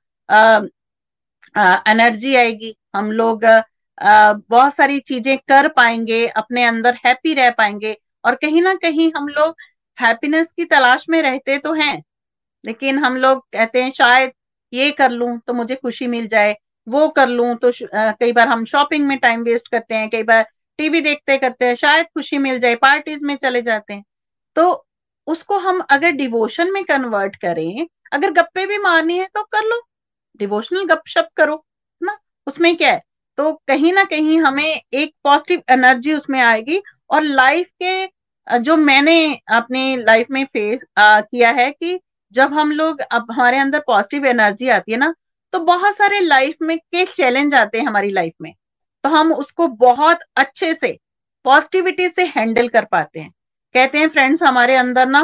एनर्जी आएगी। हम लोग बहुत सारी चीजें कर पाएंगे, अपने अंदर हैप्पी रह पाएंगे। और कहीं ना कहीं हम लोग हैप्पीनेस की तलाश में रहते तो हैं, लेकिन हम लोग कहते हैं शायद ये कर लूं तो मुझे खुशी मिल जाए, वो कर लूं तो कई बार हम शॉपिंग में टाइम वेस्ट करते हैं, कई बार टीवी देखते करते हैं, शायद खुशी मिल जाए, पार्टीज में चले जाते हैं। तो उसको हम अगर डिवोशन में कन्वर्ट करें, अगर गप्पे भी मारनी है तो कर लो, डिवोशनल गपशप करो ना, उसमें क्या है। तो कहीं ना कहीं हमें एक पॉजिटिव एनर्जी उसमें आएगी। और लाइफ के जो मैंने अपनी लाइफ में फेस किया है कि जब हम लोग, अब हमारे अंदर पॉजिटिव एनर्जी आती है ना, तो बहुत सारे लाइफ में के चैलेंज आते हैं हमारी लाइफ में, तो हम उसको बहुत अच्छे से पॉजिटिविटी से हैंडल कर पाते हैं। कहते हैं फ्रेंड्स हमारे अंदर ना,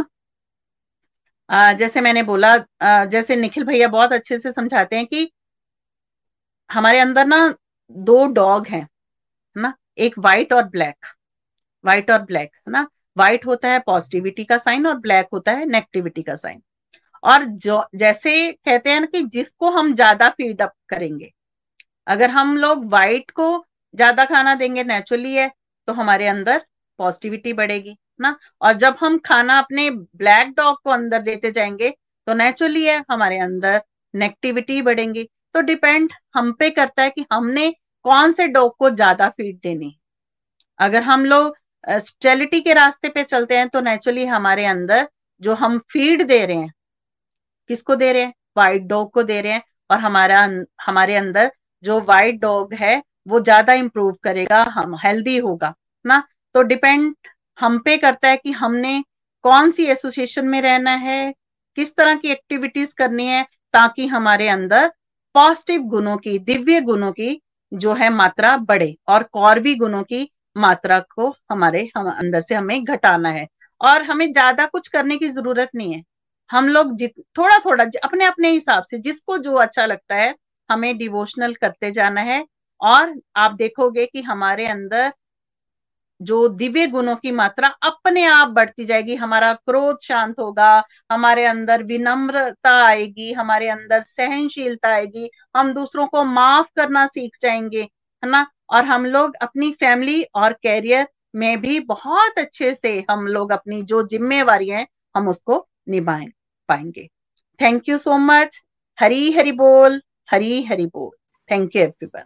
जैसे मैंने बोला, जैसे निखिल भैया बहुत अच्छे से समझाते हैं कि हमारे अंदर ना दो डॉग हैं ना, एक व्हाइट और ब्लैक, व्हाइट और ब्लैक है ना। व्हाइट होता है पॉजिटिविटी का साइन और ब्लैक होता है नेगेटिविटी का साइन। और जो जैसे कहते हैं ना कि जिसको हम ज्यादा फीड अप करेंगे, अगर हम लोग व्हाइट को ज्यादा खाना देंगे नेचुरली है, तो हमारे अंदर पॉजिटिविटी बढ़ेगी ना। और जब हम खाना अपने ब्लैक डॉग को अंदर देते जाएंगे, तो नेचुरली है हमारे अंदर नेगेटिविटी बढ़ेंगी। तो डिपेंड हम पे करता है कि हमने कौन से डॉग को ज्यादा फीड देनी है। अगर हम लोग स्पिरिचुअलिटी के रास्ते पे चलते हैं, तो नेचुरली हमारे अंदर जो हम फीड दे रहे हैं, किसको दे रहे हैं, व्हाइट डॉग को दे रहे हैं। और हमारे अंदर जो व्हाइट डॉग है वो ज्यादा इंप्रूव करेगा, हम हेल्दी होगा ना। तो डिपेंड हम पे करता है कि हमने कौन सी एसोसिएशन में रहना है, किस तरह की एक्टिविटीज करनी है, ताकि हमारे अंदर पॉजिटिव गुणों की, दिव्य गुणों की जो है मात्रा बढ़े, और कौरवी गुणों की मात्रा को हम अंदर से हमें घटाना है। और हमें ज्यादा कुछ करने की जरूरत नहीं है। हम लोग थोड़ा थोड़ा अपने अपने हिसाब से जिसको जो अच्छा लगता है, हमें डिवोशनल करते जाना है। और आप देखोगे कि हमारे अंदर जो दिव्य गुणों की मात्रा अपने आप बढ़ती जाएगी, हमारा क्रोध शांत होगा, हमारे अंदर विनम्रता आएगी, हमारे अंदर सहनशीलता आएगी, हम दूसरों को माफ करना सीख जाएंगे, है ना। और हम लोग अपनी फैमिली और कैरियर में भी बहुत अच्छे से हम लोग अपनी जो जिम्मेवारी है हम उसको निभाएं पाएंगे। Thank you so much. Hari Hari बोल, हरी हरि बोल। Thank you everyone.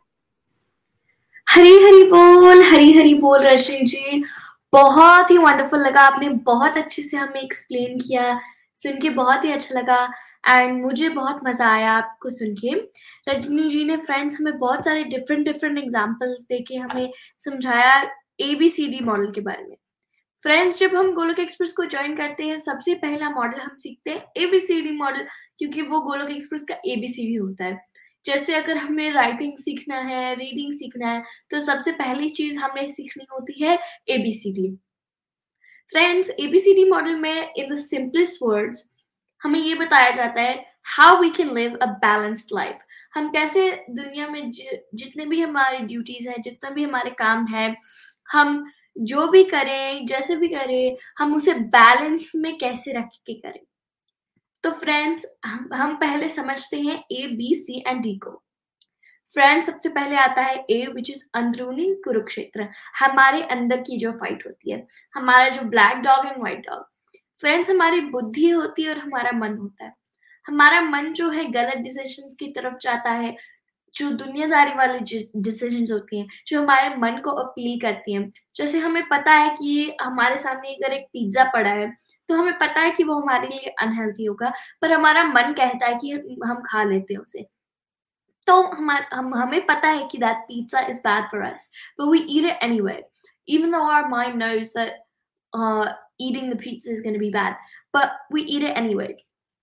Hari Hari बोल, हरी हरी बोल रजनी जी, बहुत ही वंडरफुल लगा। आपने बहुत अच्छे से हमें एक्सप्लेन किया, सुन के बहुत ही अच्छा लगा। एंड मुझे बहुत मजा आया आपको सुन के। रजनी जी ने फ्रेंड्स हमें बहुत सारे डिफरेंट डिफरेंट एग्जांपल्स देके हमें समझाया ABCD मॉडल के बारे में। फ्रेंड्स, जब हम गोलोक एक्सप्रेस को ज्वाइन करते हैं, सबसे पहला मॉडल हम सीखते हैं ABCD मॉडल, क्योंकि वो गोलोक एक्सप्रेस का ABCD होता है। जैसे अगर हमें राइटिंग सीखना है, रीडिंग सीखना है, तो सबसे पहली चीज हमें सीखनी होती है ABCD। फ्रेंड्स, ABCD मॉडल में इन द सिंपलेस्ट वर्ड्स हमें ये बताया जाता है how we can live a balanced life. हम कैसे दुनिया में जितने भी हमारी ड्यूटीज हैं, जितना भी हमारे काम है, हम जो भी करें, जैसे भी करें, हम उसे बैलेंस में कैसे रख के करें। तो फ्रेंड्स, हम पहले समझते हैं A, B, C and D को। फ्रेंड्स, सबसे पहले आता है A, विच इज अंदरूनी कुरुक्षेत्र, हमारे अंदर की जो फाइट होती है, हमारा जो black dog and white dog. Friends, हमारी बुद्धि होती है और हमारा मन होता है। हमारा मन जो है गलत डिसीजंस की तरफ जाता है, जो दुनियादारी वाले डिसीजंस होती हैं, जो हमारे मन को अपील करती हैं। जैसे हमें पता है कि हमारे सामने अगर एक पिज़्ज़ा पड़ा है, तो हमें पता है कि वो हमारे लिए अनहेल्दी होगा, पर हमारा मन कहता है कि हम खा लेते हैं उसे। तो हमें पता है कि that pizza is bad for us, but we eat it anyway, even though our mind knows that eating the pizza is going to be bad, but we eat it anyway.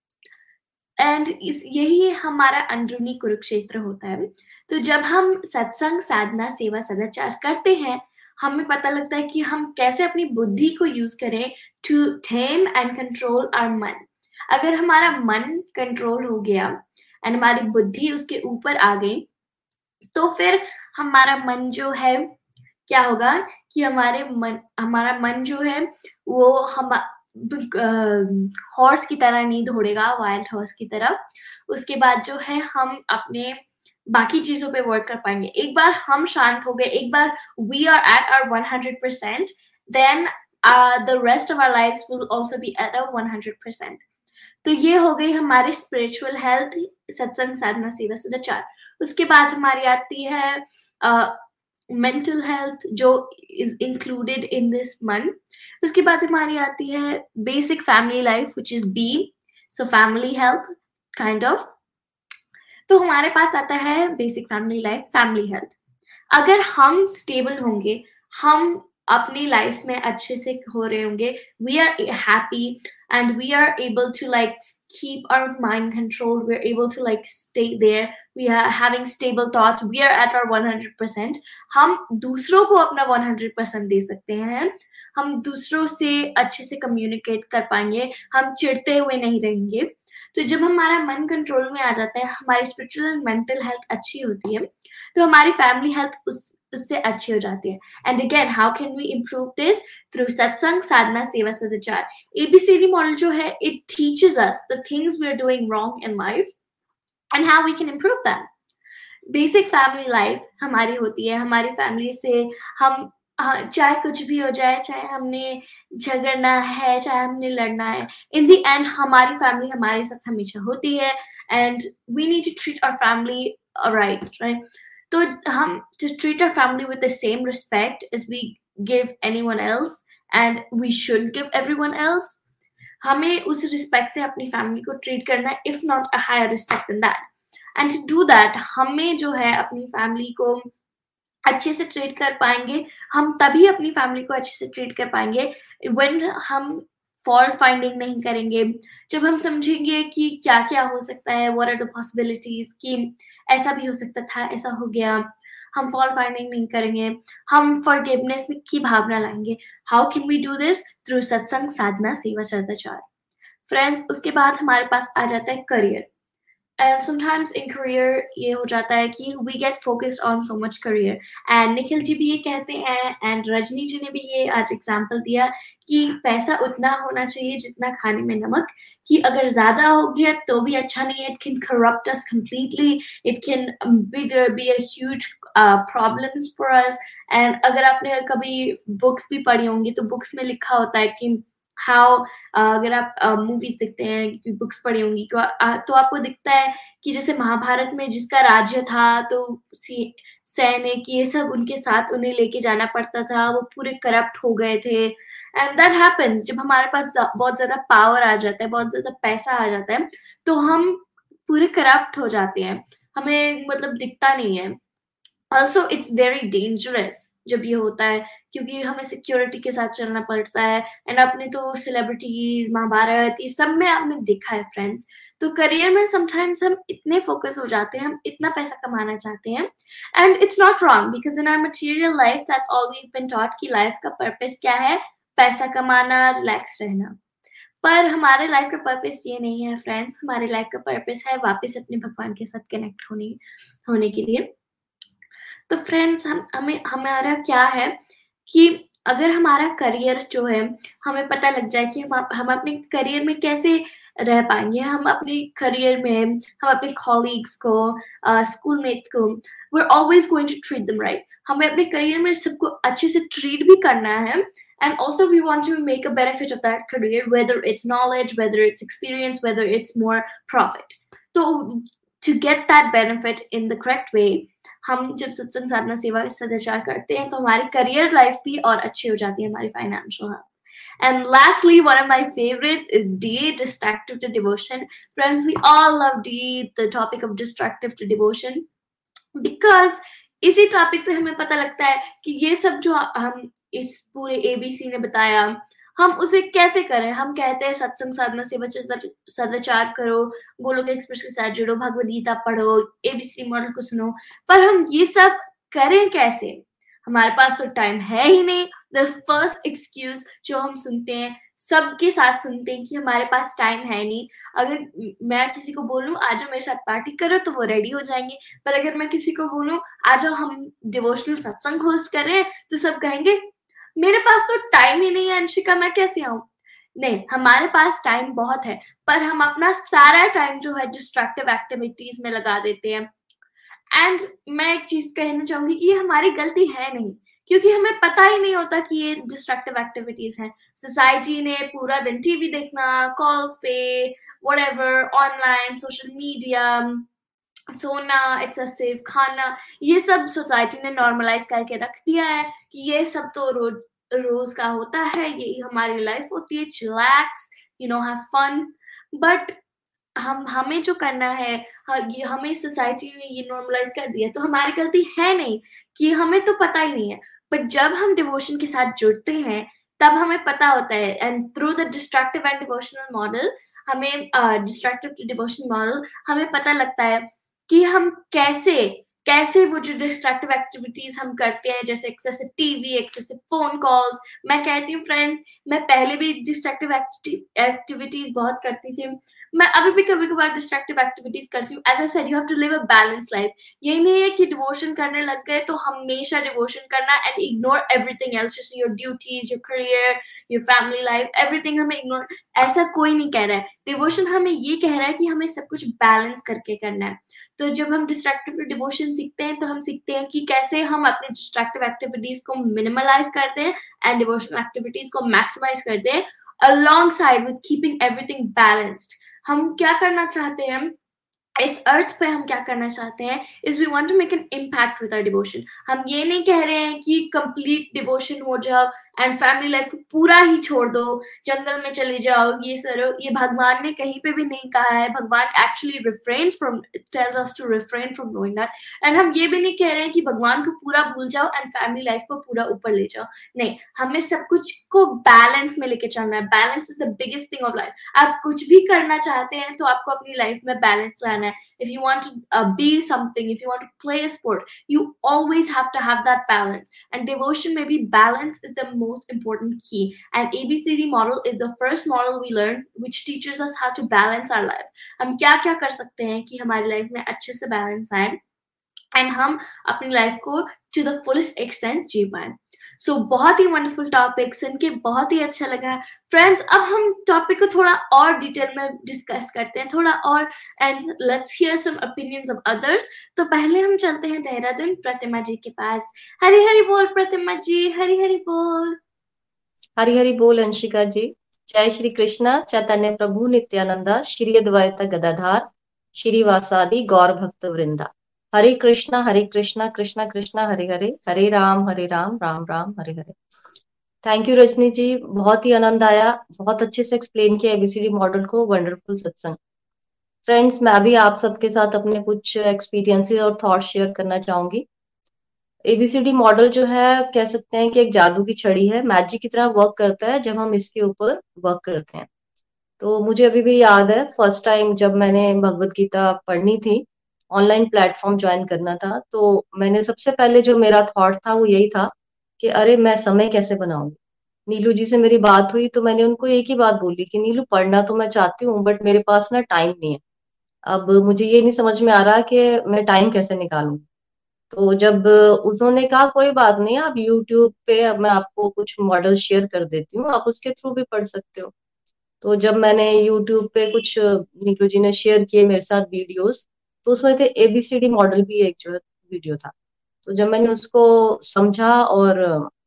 And इस यही हमारा अंदरूनी कुरुक्षेत्र होता है। तो जब हम सत्संग, साधना, सेवा, सदाचार करते हैं, हमें पता लगता है कि हम कैसे अपनी बुद्धि को यूज करें to tame and control our मन। अगर हमारा मन कंट्रोल हो गया एंड हमारी बुद्धि उसके ऊपर आ गई, तो फिर हमारा मन जो है क्या होगा कि हमारा मन जो है वो हम हॉर्स की तरह नहीं दौड़ेगा, वाइल्ड हॉर्स की तरह। उसके बाद जो है हम अपने बाकी चीजों पे वर्क कर पाएंगे। एक बार हम शांत हो गए, एक बार we are at our 100%, then the rest of our lives will also be at our 100%। तो ये हो गई हमारी स्पिरिचुअल हेल्थ, सत्संग, साधना, सेवा, सदाचार। उसके बाद हमारी आती है मेंटल हेल्थ, जो इज इंक्लूडेड इन दिस मन। उसके बाद हमारी आती है basic family life, which is B, so family health kind of. तो हमारे पास आता है basic family life, family health. अगर हम स्टेबल होंगे, हम अपनी लाइफ में अच्छे से हो रहे होंगे, we are happy and we are able to like keep our mind controlled, we're able to like stay there, we are having stable thoughts, we are at our 100%, हम दूसरों को अपना 100% दे सकते हैं, हम दूसरों से अच्छे से कम्युनिकेट कर पाएंगे, हम चिढ़ते हुए नहीं रहेंगे। तो जब हमारा मन कंट्रोल में आ जाता है, हमारी स्पिरिचुअल एंड मेंटल हेल्थ अच्छी होती है, तो हमारी फैमिली हेल्थ उससे अच्छी हो जाती है। And again, how can we improve this? Through satsang, sadhana, seva, sadachar. ABCD model जो है, it teaches us the things we are doing wrong in life and how we can improve that. Basic family life हमारी होती है, हमारी फैमिली से हम चाहे कुछ भी हो जाए, चाहे हमने झगड़ना है, चाहे हमने लड़ना है, इन द एंड हमारी फैमिली हमारे साथ हमेशा होती है and we need to treat our family right. तो हम to treat our family with the same respect as we give anyone else and we should give everyone else, हमें उस रिस्पेक्ट से अपनी फैमिली को ट्रीट करना है, if not a higher respect than that. And to do that, हमें जो है अपनी फैमिली को अच्छे से ट्रीट कर पाएंगे, हम तभी अपनी फैमिली को अच्छे से ट्रीट कर पाएंगे when हम फॉल्ट फाइंडिंग नहीं करेंगे, जब हम समझेंगे कि क्या क्या हो सकता है, व्हाट आर द पॉसिबिलिटीज, कि ऐसा भी हो सकता था, ऐसा हो गया। हम फॉल्ट फाइंडिंग नहीं करेंगे, हम फॉरगिवनेस की भावना लाएंगे। How can we do this? Through satsang, sadhana, seva, सदाचार। फ्रेंड्स, उसके बाद हमारे पास आ जाता है career. And sometimes in career ये हो जाता है कि we get focused on so much career, and Nikhil ji भी ये कहते हैं and रजनी जी ने भी ये आज एग्जाम्पल दिया कि पैसा उतना होना चाहिए जितना खाने में नमक, कि अगर ज्यादा हो गया तो भी अच्छा नहीं है, it can corrupt us completely, it can be a huge problems for us। and अगर आपने कभी बुक्स भी पढ़ी होंगी तो बुक्स में लिखा होता है कि हाउ अगर आप मूवीज देखते हैं, बुक्स पढ़ी होंगी तो आपको दिखता है कि जैसे महाभारत में जिसका राज्य था तो सैनिक ये सब उनके साथ उन्हें लेके जाना पड़ता था, वो पूरे करप्ट हो गए थे। एंड दैट हैपेंस जब हमारे पास बहुत ज्यादा पावर आ जाता है, बहुत ज्यादा पैसा आ जाता है, तो हम पूरे करप्ट हो जाते हैं, हमें मतलब दिखता नहीं है। ऑल्सो इट्स वेरी डेंजरस जब ये होता है, क्योंकि हमें सिक्योरिटी के साथ चलना पड़ता है। एंड आपने तो सेलिब्रिटीज, महाभारत, ये सब में आपने देखा है फ्रेंड्स। तो करियर में समटाइम्स हम इतने फोकस हो जाते हैं, हम इतना पैसा कमाना चाहते हैं, and it's not wrong because in our material life that's all we been taught कि लाइफ का पर्पस क्या है, पैसा कमाना, रिलैक्स रहना। पर हमारे लाइफ का पर्पस ये नहीं है फ्रेंड्स, हमारे लाइफ का पर्पस है वापस अपने भगवान के साथ कनेक्ट होने के लिए। तो फ्रेंड्स, हमारा क्या है कि अगर हमारा करियर जो है, हमें पता लग जाए कि हम अपने करियर में कैसे रह पाएंगे। हम अपने करियर में, हम अपने कॉलीग्स को, स्कूलमेट्स को, we are always going to treat them right. हमें अपने करियर में सबको अच्छे से ट्रीट भी करना है, and also we want to make a benefit of that career, whether it's knowledge, whether it's experience, whether it's more profit. So to get that benefit in the correct way, हम जब सत्संग साधना सेवा सदाचार करते हैं तो हमारी करियर लाइफ भी और अच्छी हो जाती है, हमारी financial health. And lastly, one of my favorites is D, distractive to devotion. Friends, we all love D, the topic of distractive to devotion, because इसी टॉपिक से हमें पता लगता है कि ये सब जो हम इस पूरे एबीसी ने बताया, हम उसे कैसे करें। हम कहते हैं सत्संग साधना सेवा सदाचार करो, गोलोक एक्सप्रेस के साथ जुड़ो, भगवद गीता पढ़ो, एबीसी मॉडल को सुनो, पर हम ये सब करें कैसे? हमारे पास तो टाइम है ही नहीं। द फर्स्ट एक्सक्यूज जो हम सुनते हैं, सबके साथ सुनते हैं कि हमारे पास टाइम है नहीं। अगर मैं किसी को बोलूं आ जाओ मेरे साथ पार्टी करो तो वो रेडी हो जाएंगे, पर अगर मैं किसी को बोलूं आ जाओ हम डिवोशनल सत्संग होस्ट कर रहे हैं तो सब कहेंगे मेरे पास तो टाइम ही नहीं है अंशिका, मैं कैसे आऊं? नहीं, हमारे पास टाइम बहुत है, पर हम अपना सारा टाइम जो है डिस्ट्रैक्टिव एक्टिविटीज में लगा देते हैं। एंड मैं एक चीज कहना चाहूंगी कि ये हमारी गलती है नहीं, क्योंकि हमें पता ही नहीं होता कि ये डिस्ट्रक्टिव एक्टिविटीज हैं। सोसाइटी ने पूरा दिन टीवी देखना, कॉल्स पे, व्हाटएवर, ऑनलाइन, सोशल मीडिया, सोना, एक्सेसिव खाना, ये सब सोसाइटी ने नॉर्मलाइज करके रख दिया है कि ये सब तो रोज का होता है, ये हमारी लाइफ होती है, चिलैक्स, हैव फन। बट हमें जो करना है, ये हमें सोसाइटी ने ये नॉर्मलाइज कर दिया, तो हमारी गलती है नहीं कि हमें तो पता ही नहीं है। बट जब हम डिवोशन के साथ जुड़ते हैं तब हमें पता होता है, and through the destructive and devotional model, हमें डिस्ट्रक्टिव टू डिवोशन मॉडल, हमें पता लगता है कि हम कैसे वो जो डिस्ट्रक्टिव एक्टिविटीज हम करते हैं, जैसे excessive TV, excessive phone calls. मैं कहती हूँ फ्रेंड्स, मैं पहले भी डिस्ट्रक्टिव एक्टिविटीज बहुत करती थी, मैं अभी भी कभी कभार डिस्ट्रक्टिव एक्टिविटीज करती हूँ। As I said, you have to live a balance life. ये नहीं है कि डिवोशन करने लग गए तो हमेशा डिवोशन करना एंड इग्नोर एवरीथिंग एल्स, जैसे your duties, your career, your family life, everything हमें इग्नोर, ऐसा कोई नहीं कह रहा है। डिवोशन हमें ये कह रहा है कि हमें सब कुछ बैलेंस करके करना है। तो जब हम डिस्ट्रक्टिव डिवोशन सीखते हैं तो हम सीखते हैं कि कैसे हम अपने डिस्ट्रक्टिव एक्टिविटीज को मिनिमलाइज करते हैं एंड डिवोशनल एक्टिविटीज को मैक्सिमाइज करते हैं, alongside with keeping everything balanced। हम क्या करना चाहते हैं, इस अर्थ पे हम क्या करना चाहते हैं, is we want to make an impact with our devotion. हम ये नहीं कह रहे हैं कि कंप्लीट डिवोशन हो जाओ एंड फैमिली लाइफ को पूरा ही छोड़ दो, जंगल में चले जाओ, ये सरो, ये भगवान ने कहीं पे भी नहीं कहा है। भगवान actually refrains from, tells us to refrain from doing that. And हम ये भी नहीं कह रहे हैं कि भगवान को पूरा भूल जाओ एंड फैमिली लाइफ को पूरा ऊपर ले जाओ। नहीं, हमें सब कुछ को बैलेंस में लेके चलना है। Balance is the biggest thing of life. आप कुछ भी करना चाहते हैं तो आपको अपनी लाइफ में बैलेंस लाना है। If you want to be something, if you want to play a sport, you always have to have that balance. And devotion, maybe balance is the most important key. And ABCD model is the first model we learn, which teaches us how to balance our life. हम क्या-क्या कर सकते हैं कि हमारी life में अच्छे से बैलेंस आए एंड हम अपनी लाइफ को टू द फुलेस्ट एक्सटेंट जी पाए। सो बहुत ही वंडरफुल टॉपिक, सुन के बहुत ही अच्छा लगा फ्रेंड्स। अब हम टॉपिक को थोड़ा और डिटेल में डिस्कस करते हैं, थोड़ा और, and let's hear some opinions of others. तो पहले हम चलते हैं देहरादून प्रतिमा जी के पास। हरी हरी बोल प्रतिमा जी, हरी हरी बोल। हरी हरी बोल अंशिका जी। जय श्री कृष्णा चैतन्य प्रभु नित्यानंदा श्री अद्वैत गदाधार श्रीवासादि गौर भक्त वृंदा। हरे कृष्णा कृष्णा कृष्णा हरे हरे, हरे राम राम राम हरे हरे। थैंक यू रजनी जी, बहुत ही आनंद आया, बहुत अच्छे से एक्सप्लेन किया एबीसीडी मॉडल को। वंडरफुल सत्संग। फ्रेंड्स, मैं भी आप सबके साथ अपने कुछ एक्सपीरियंसेस और थॉट शेयर करना चाहूंगी। एबीसीडी मॉडल जो है, कह सकते हैं कि एक जादू की छड़ी है, मैजिक की तरह वर्क करता है जब हम इसके ऊपर वर्क करते हैं। तो मुझे अभी भी याद है फर्स्ट टाइम जब मैंने भगवत गीता पढ़नी थी, ऑनलाइन प्लेटफॉर्म ज्वाइन करना था, तो मैंने सबसे पहले जो मेरा थॉट था वो यही था कि अरे मैं समय कैसे बनाऊंगी। नीलू जी से मेरी बात हुई तो मैंने उनको एक ही बात बोली कि नीलू, पढ़ना तो मैं चाहती हूँ बट मेरे पास ना टाइम नहीं है। अब मुझे ये नहीं समझ में आ रहा कि मैं टाइम कैसे निकालूं। तो जब उन्होंने कहा कोई बात नहीं, आप यूट्यूब पे, अब मैं आपको कुछ मॉडल शेयर कर देती हूँ, आप उसके थ्रू भी पढ़ सकते हो। तो जब मैंने यूट्यूब पे कुछ नीलू जी ने शेयर किए मेरे साथ वीडियोस, तो उसमें थे एबीसीडी मॉडल भी एक जो है वीडियो था। तो जब मैंने उसको समझा और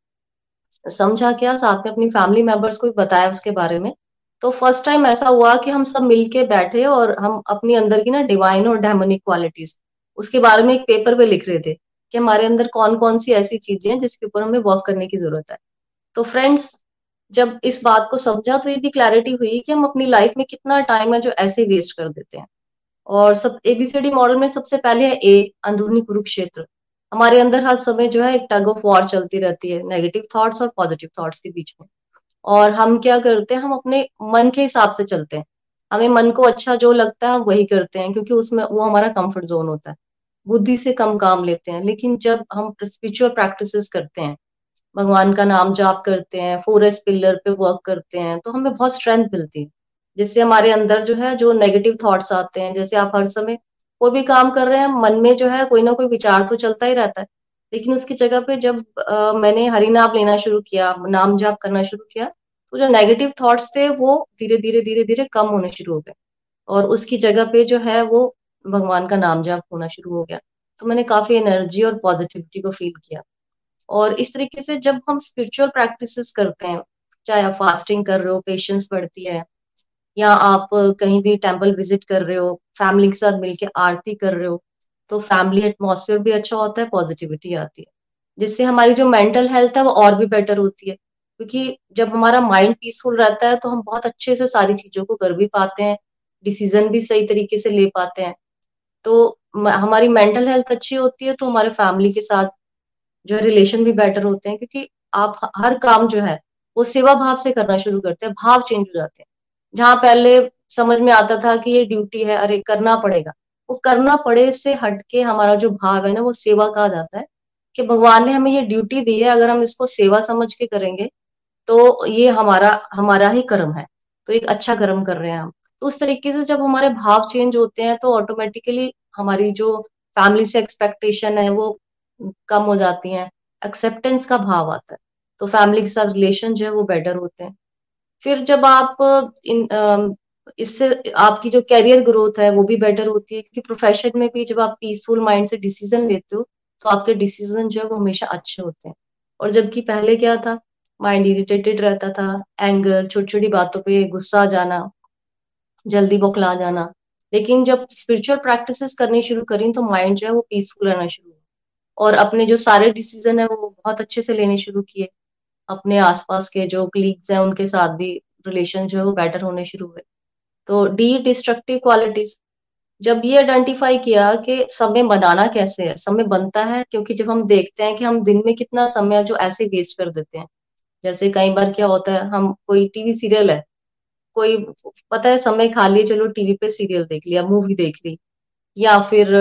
समझा क्या, साथ में अपनी फैमिली मेंबर्स को भी बताया उसके बारे में, तो फर्स्ट टाइम ऐसा हुआ कि हम सब मिलके बैठे और हम अपनी अंदर की ना डिवाइन और डेमोनिक क्वालिटीज उसके बारे में एक पेपर पे लिख रहे थे कि हमारे अंदर कौन कौन सी ऐसी चीजें हैं जिसके ऊपर हमें वर्क करने की जरूरत है। तो फ्रेंड्स, जब इस बात को समझा तो ये भी क्लैरिटी हुई कि हम अपनी लाइफ में कितना टाइम है जो ऐसे वेस्ट कर देते हैं। और सब एबीसीडी मॉडल में सबसे पहले है ए, अंदरूनी कुरुक्षेत्र। हमारे अंदर हर समय जो है एक टग ऑफ वॉर चलती रहती है, नेगेटिव थॉट्स और पॉजिटिव थॉट्स के बीच में। और हम क्या करते हैं, हम अपने मन के हिसाब से चलते हैं। हमें मन को अच्छा जो लगता है हम वही करते हैं, क्योंकि उसमें वो हमारा कंफर्ट जोन होता है। बुद्धि से कम काम लेते हैं। लेकिन जब हम स्पिरिचुअल प्रैक्टिसेस करते हैं, भगवान का नाम जाप करते हैं, 4S पिलर पे वर्क करते हैं, तो हमें बहुत स्ट्रेंथ मिलती है। जिससे हमारे अंदर जो है जो नेगेटिव थॉट्स आते हैं, जैसे आप हर समय कोई भी काम कर रहे हैं, मन में जो है कोई ना कोई विचार तो चलता ही रहता है। लेकिन उसकी जगह पे जब मैंने हरि नाम लेना शुरू किया, नाम जाप करना शुरू किया, तो जो नेगेटिव थॉट्स थे वो धीरे धीरे कम होने शुरू हो गए। और उसकी जगह पे जो है वो भगवान का नाम जाप होना शुरू हो गया। तो मैंने काफी एनर्जी और पॉजिटिविटी को फील किया। और इस तरीके से जब हम स्पिरिचुअल प्रैक्टिसेस करते हैं, चाहे आप फास्टिंग कर रहे हो, पेशेंस बढ़ती है, या आप कहीं भी टेम्पल विजिट कर रहे हो, फैमिली के साथ मिलके आरती कर रहे हो, तो फैमिली एटमॉस्फेयर भी अच्छा होता है, पॉजिटिविटी आती है, जिससे हमारी जो मेंटल हेल्थ है वो और भी बेटर होती है। क्योंकि जब हमारा माइंड पीसफुल रहता है तो हम बहुत अच्छे से सारी चीजों को कर भी पाते हैं, डिसीजन भी सही तरीके से ले पाते हैं। तो हमारी मेंटल हेल्थ अच्छी होती है तो हमारे फैमिली के साथ जो है रिलेशन भी बेटर होते हैं, क्योंकि आप हर काम जो है वो सेवा भाव से करना शुरू करते हैं, भाव चेंज हो जाते हैं। जहां पहले समझ में आता था कि ये ड्यूटी है, अरे करना पड़ेगा, वो करना पड़े से हटके हमारा जो भाव है ना वो सेवा कहा जाता है। कि भगवान ने हमें ये ड्यूटी दी है, अगर हम इसको सेवा समझ के करेंगे तो ये हमारा हमारा ही कर्म है, तो एक अच्छा कर्म कर रहे हैं हम। तो उस तरीके से जब हमारे भाव चेंज होते हैं तो ऑटोमेटिकली हमारी जो फैमिली से एक्सपेक्टेशन है वो कम हो जाती हैं, एक्सेप्टेंस का भाव आता है, तो फैमिली के साथ रिलेशन जो है वो बेटर होते हैं। फिर जब आप इससे आपकी जो कैरियर ग्रोथ है वो भी बेटर होती है, क्योंकि प्रोफेशन में भी जब आप पीसफुल माइंड से डिसीजन लेते हो तो आपके डिसीजन जो है वो हमेशा अच्छे होते हैं। और जबकि पहले क्या था, माइंड इरिटेटेड रहता था, एंगर, छोटी छोटी बातों पे गुस्सा आ जाना, जल्दी बौखला जाना। लेकिन जब स्पिरिचुअल प्रैक्टिसेस करनी शुरू करी तो माइंड जो है वो पीसफुल रहना शुरू हुआ, और अपने जो सारे डिसीजन है वो बहुत अच्छे से लेने शुरू किए। अपने आसपास के जो कलीग्स हैं उनके साथ भी रिलेशन जो है वो बेटर होने शुरू हुए। तो डी डिस्ट्रक्टिव क्वालिटीज, जब ये आइडेंटिफाई किया कि समय बनाना कैसे है, समय बनता है क्योंकि जब हम देखते हैं कि हम दिन में कितना समय जो ऐसे वेस्ट कर देते हैं। जैसे कई बार क्या होता है, हम कोई टीवी सीरियल है, कोई पता है समय खा लिए, चलो टीवी पे सीरियल देख लिया, मूवी देख ली, या फिर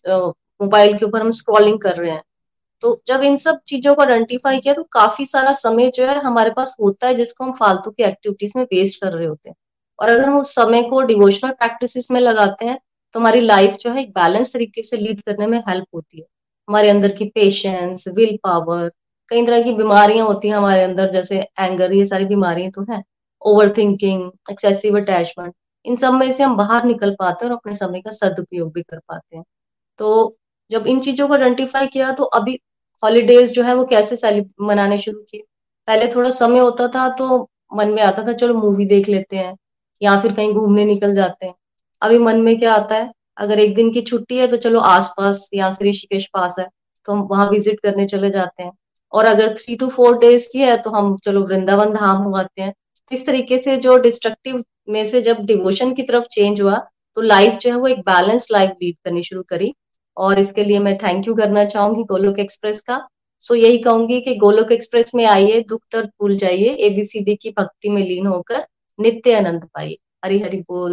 मोबाइल के ऊपर हम स्क्रॉलिंग कर रहे हैं। तो जब इन सब चीजों को आइडेंटिफाई किया तो काफी सारा समय जो है हमारे पास होता है जिसको हम फालतू की एक्टिविटीज में वेस्ट कर रहे होते हैं। और अगर हम उस समय को डिवोशनल प्रैक्टिसेस में लगाते हैं तो हमारी लाइफ जो है एक बैलेंस तरीके से लीड करने में हेल्प होती है। हमारे अंदर की पेशेंस, विल पावर, कई तरह की बीमारियां होती हैं हमारे अंदर, जैसे एंगर, ये सारी बीमारियां तो है, ओवर थिंकिंग, एक्सेसिव अटैचमेंट, इन सब में से हम बाहर निकल पाते हैं और अपने समय का सदुपयोग भी कर पाते हैं। तो जब इन चीजों को आइडेंटिफाई किया तो अभी हॉलीडेज जो है वो कैसे मनाने शुरू किए। पहले थोड़ा समय होता था तो मन में आता था चलो मूवी देख लेते हैं, या फिर कहीं घूमने निकल जाते हैं। अभी मन में क्या आता है, अगर एक दिन की छुट्टी है तो चलो आसपास या फिर ऋषिकेश पास है तो हम वहां विजिट करने चले जाते हैं। और अगर 3 to 4 डेज की है तो हम चलो वृंदावन धाम हो आते हैं। तो इस तरीके से जो डिस्ट्रक्टिव में से जब डिवोशन की तरफ चेंज हुआ तो लाइफ जो है वो एक बैलेंस लाइफ लीड करनी शुरू करी। और इसके लिए मैं थैंक यू करना चाहूंगी गोलोक एक्सप्रेस का। सो यही कहूंगी कि गोलोक एक्सप्रेस में आइए, दुख दर्द भूल जाइए, एबीसीडी की भक्ति में लीन होकर नित्य आनंद पाइए। हरि हरि बोल।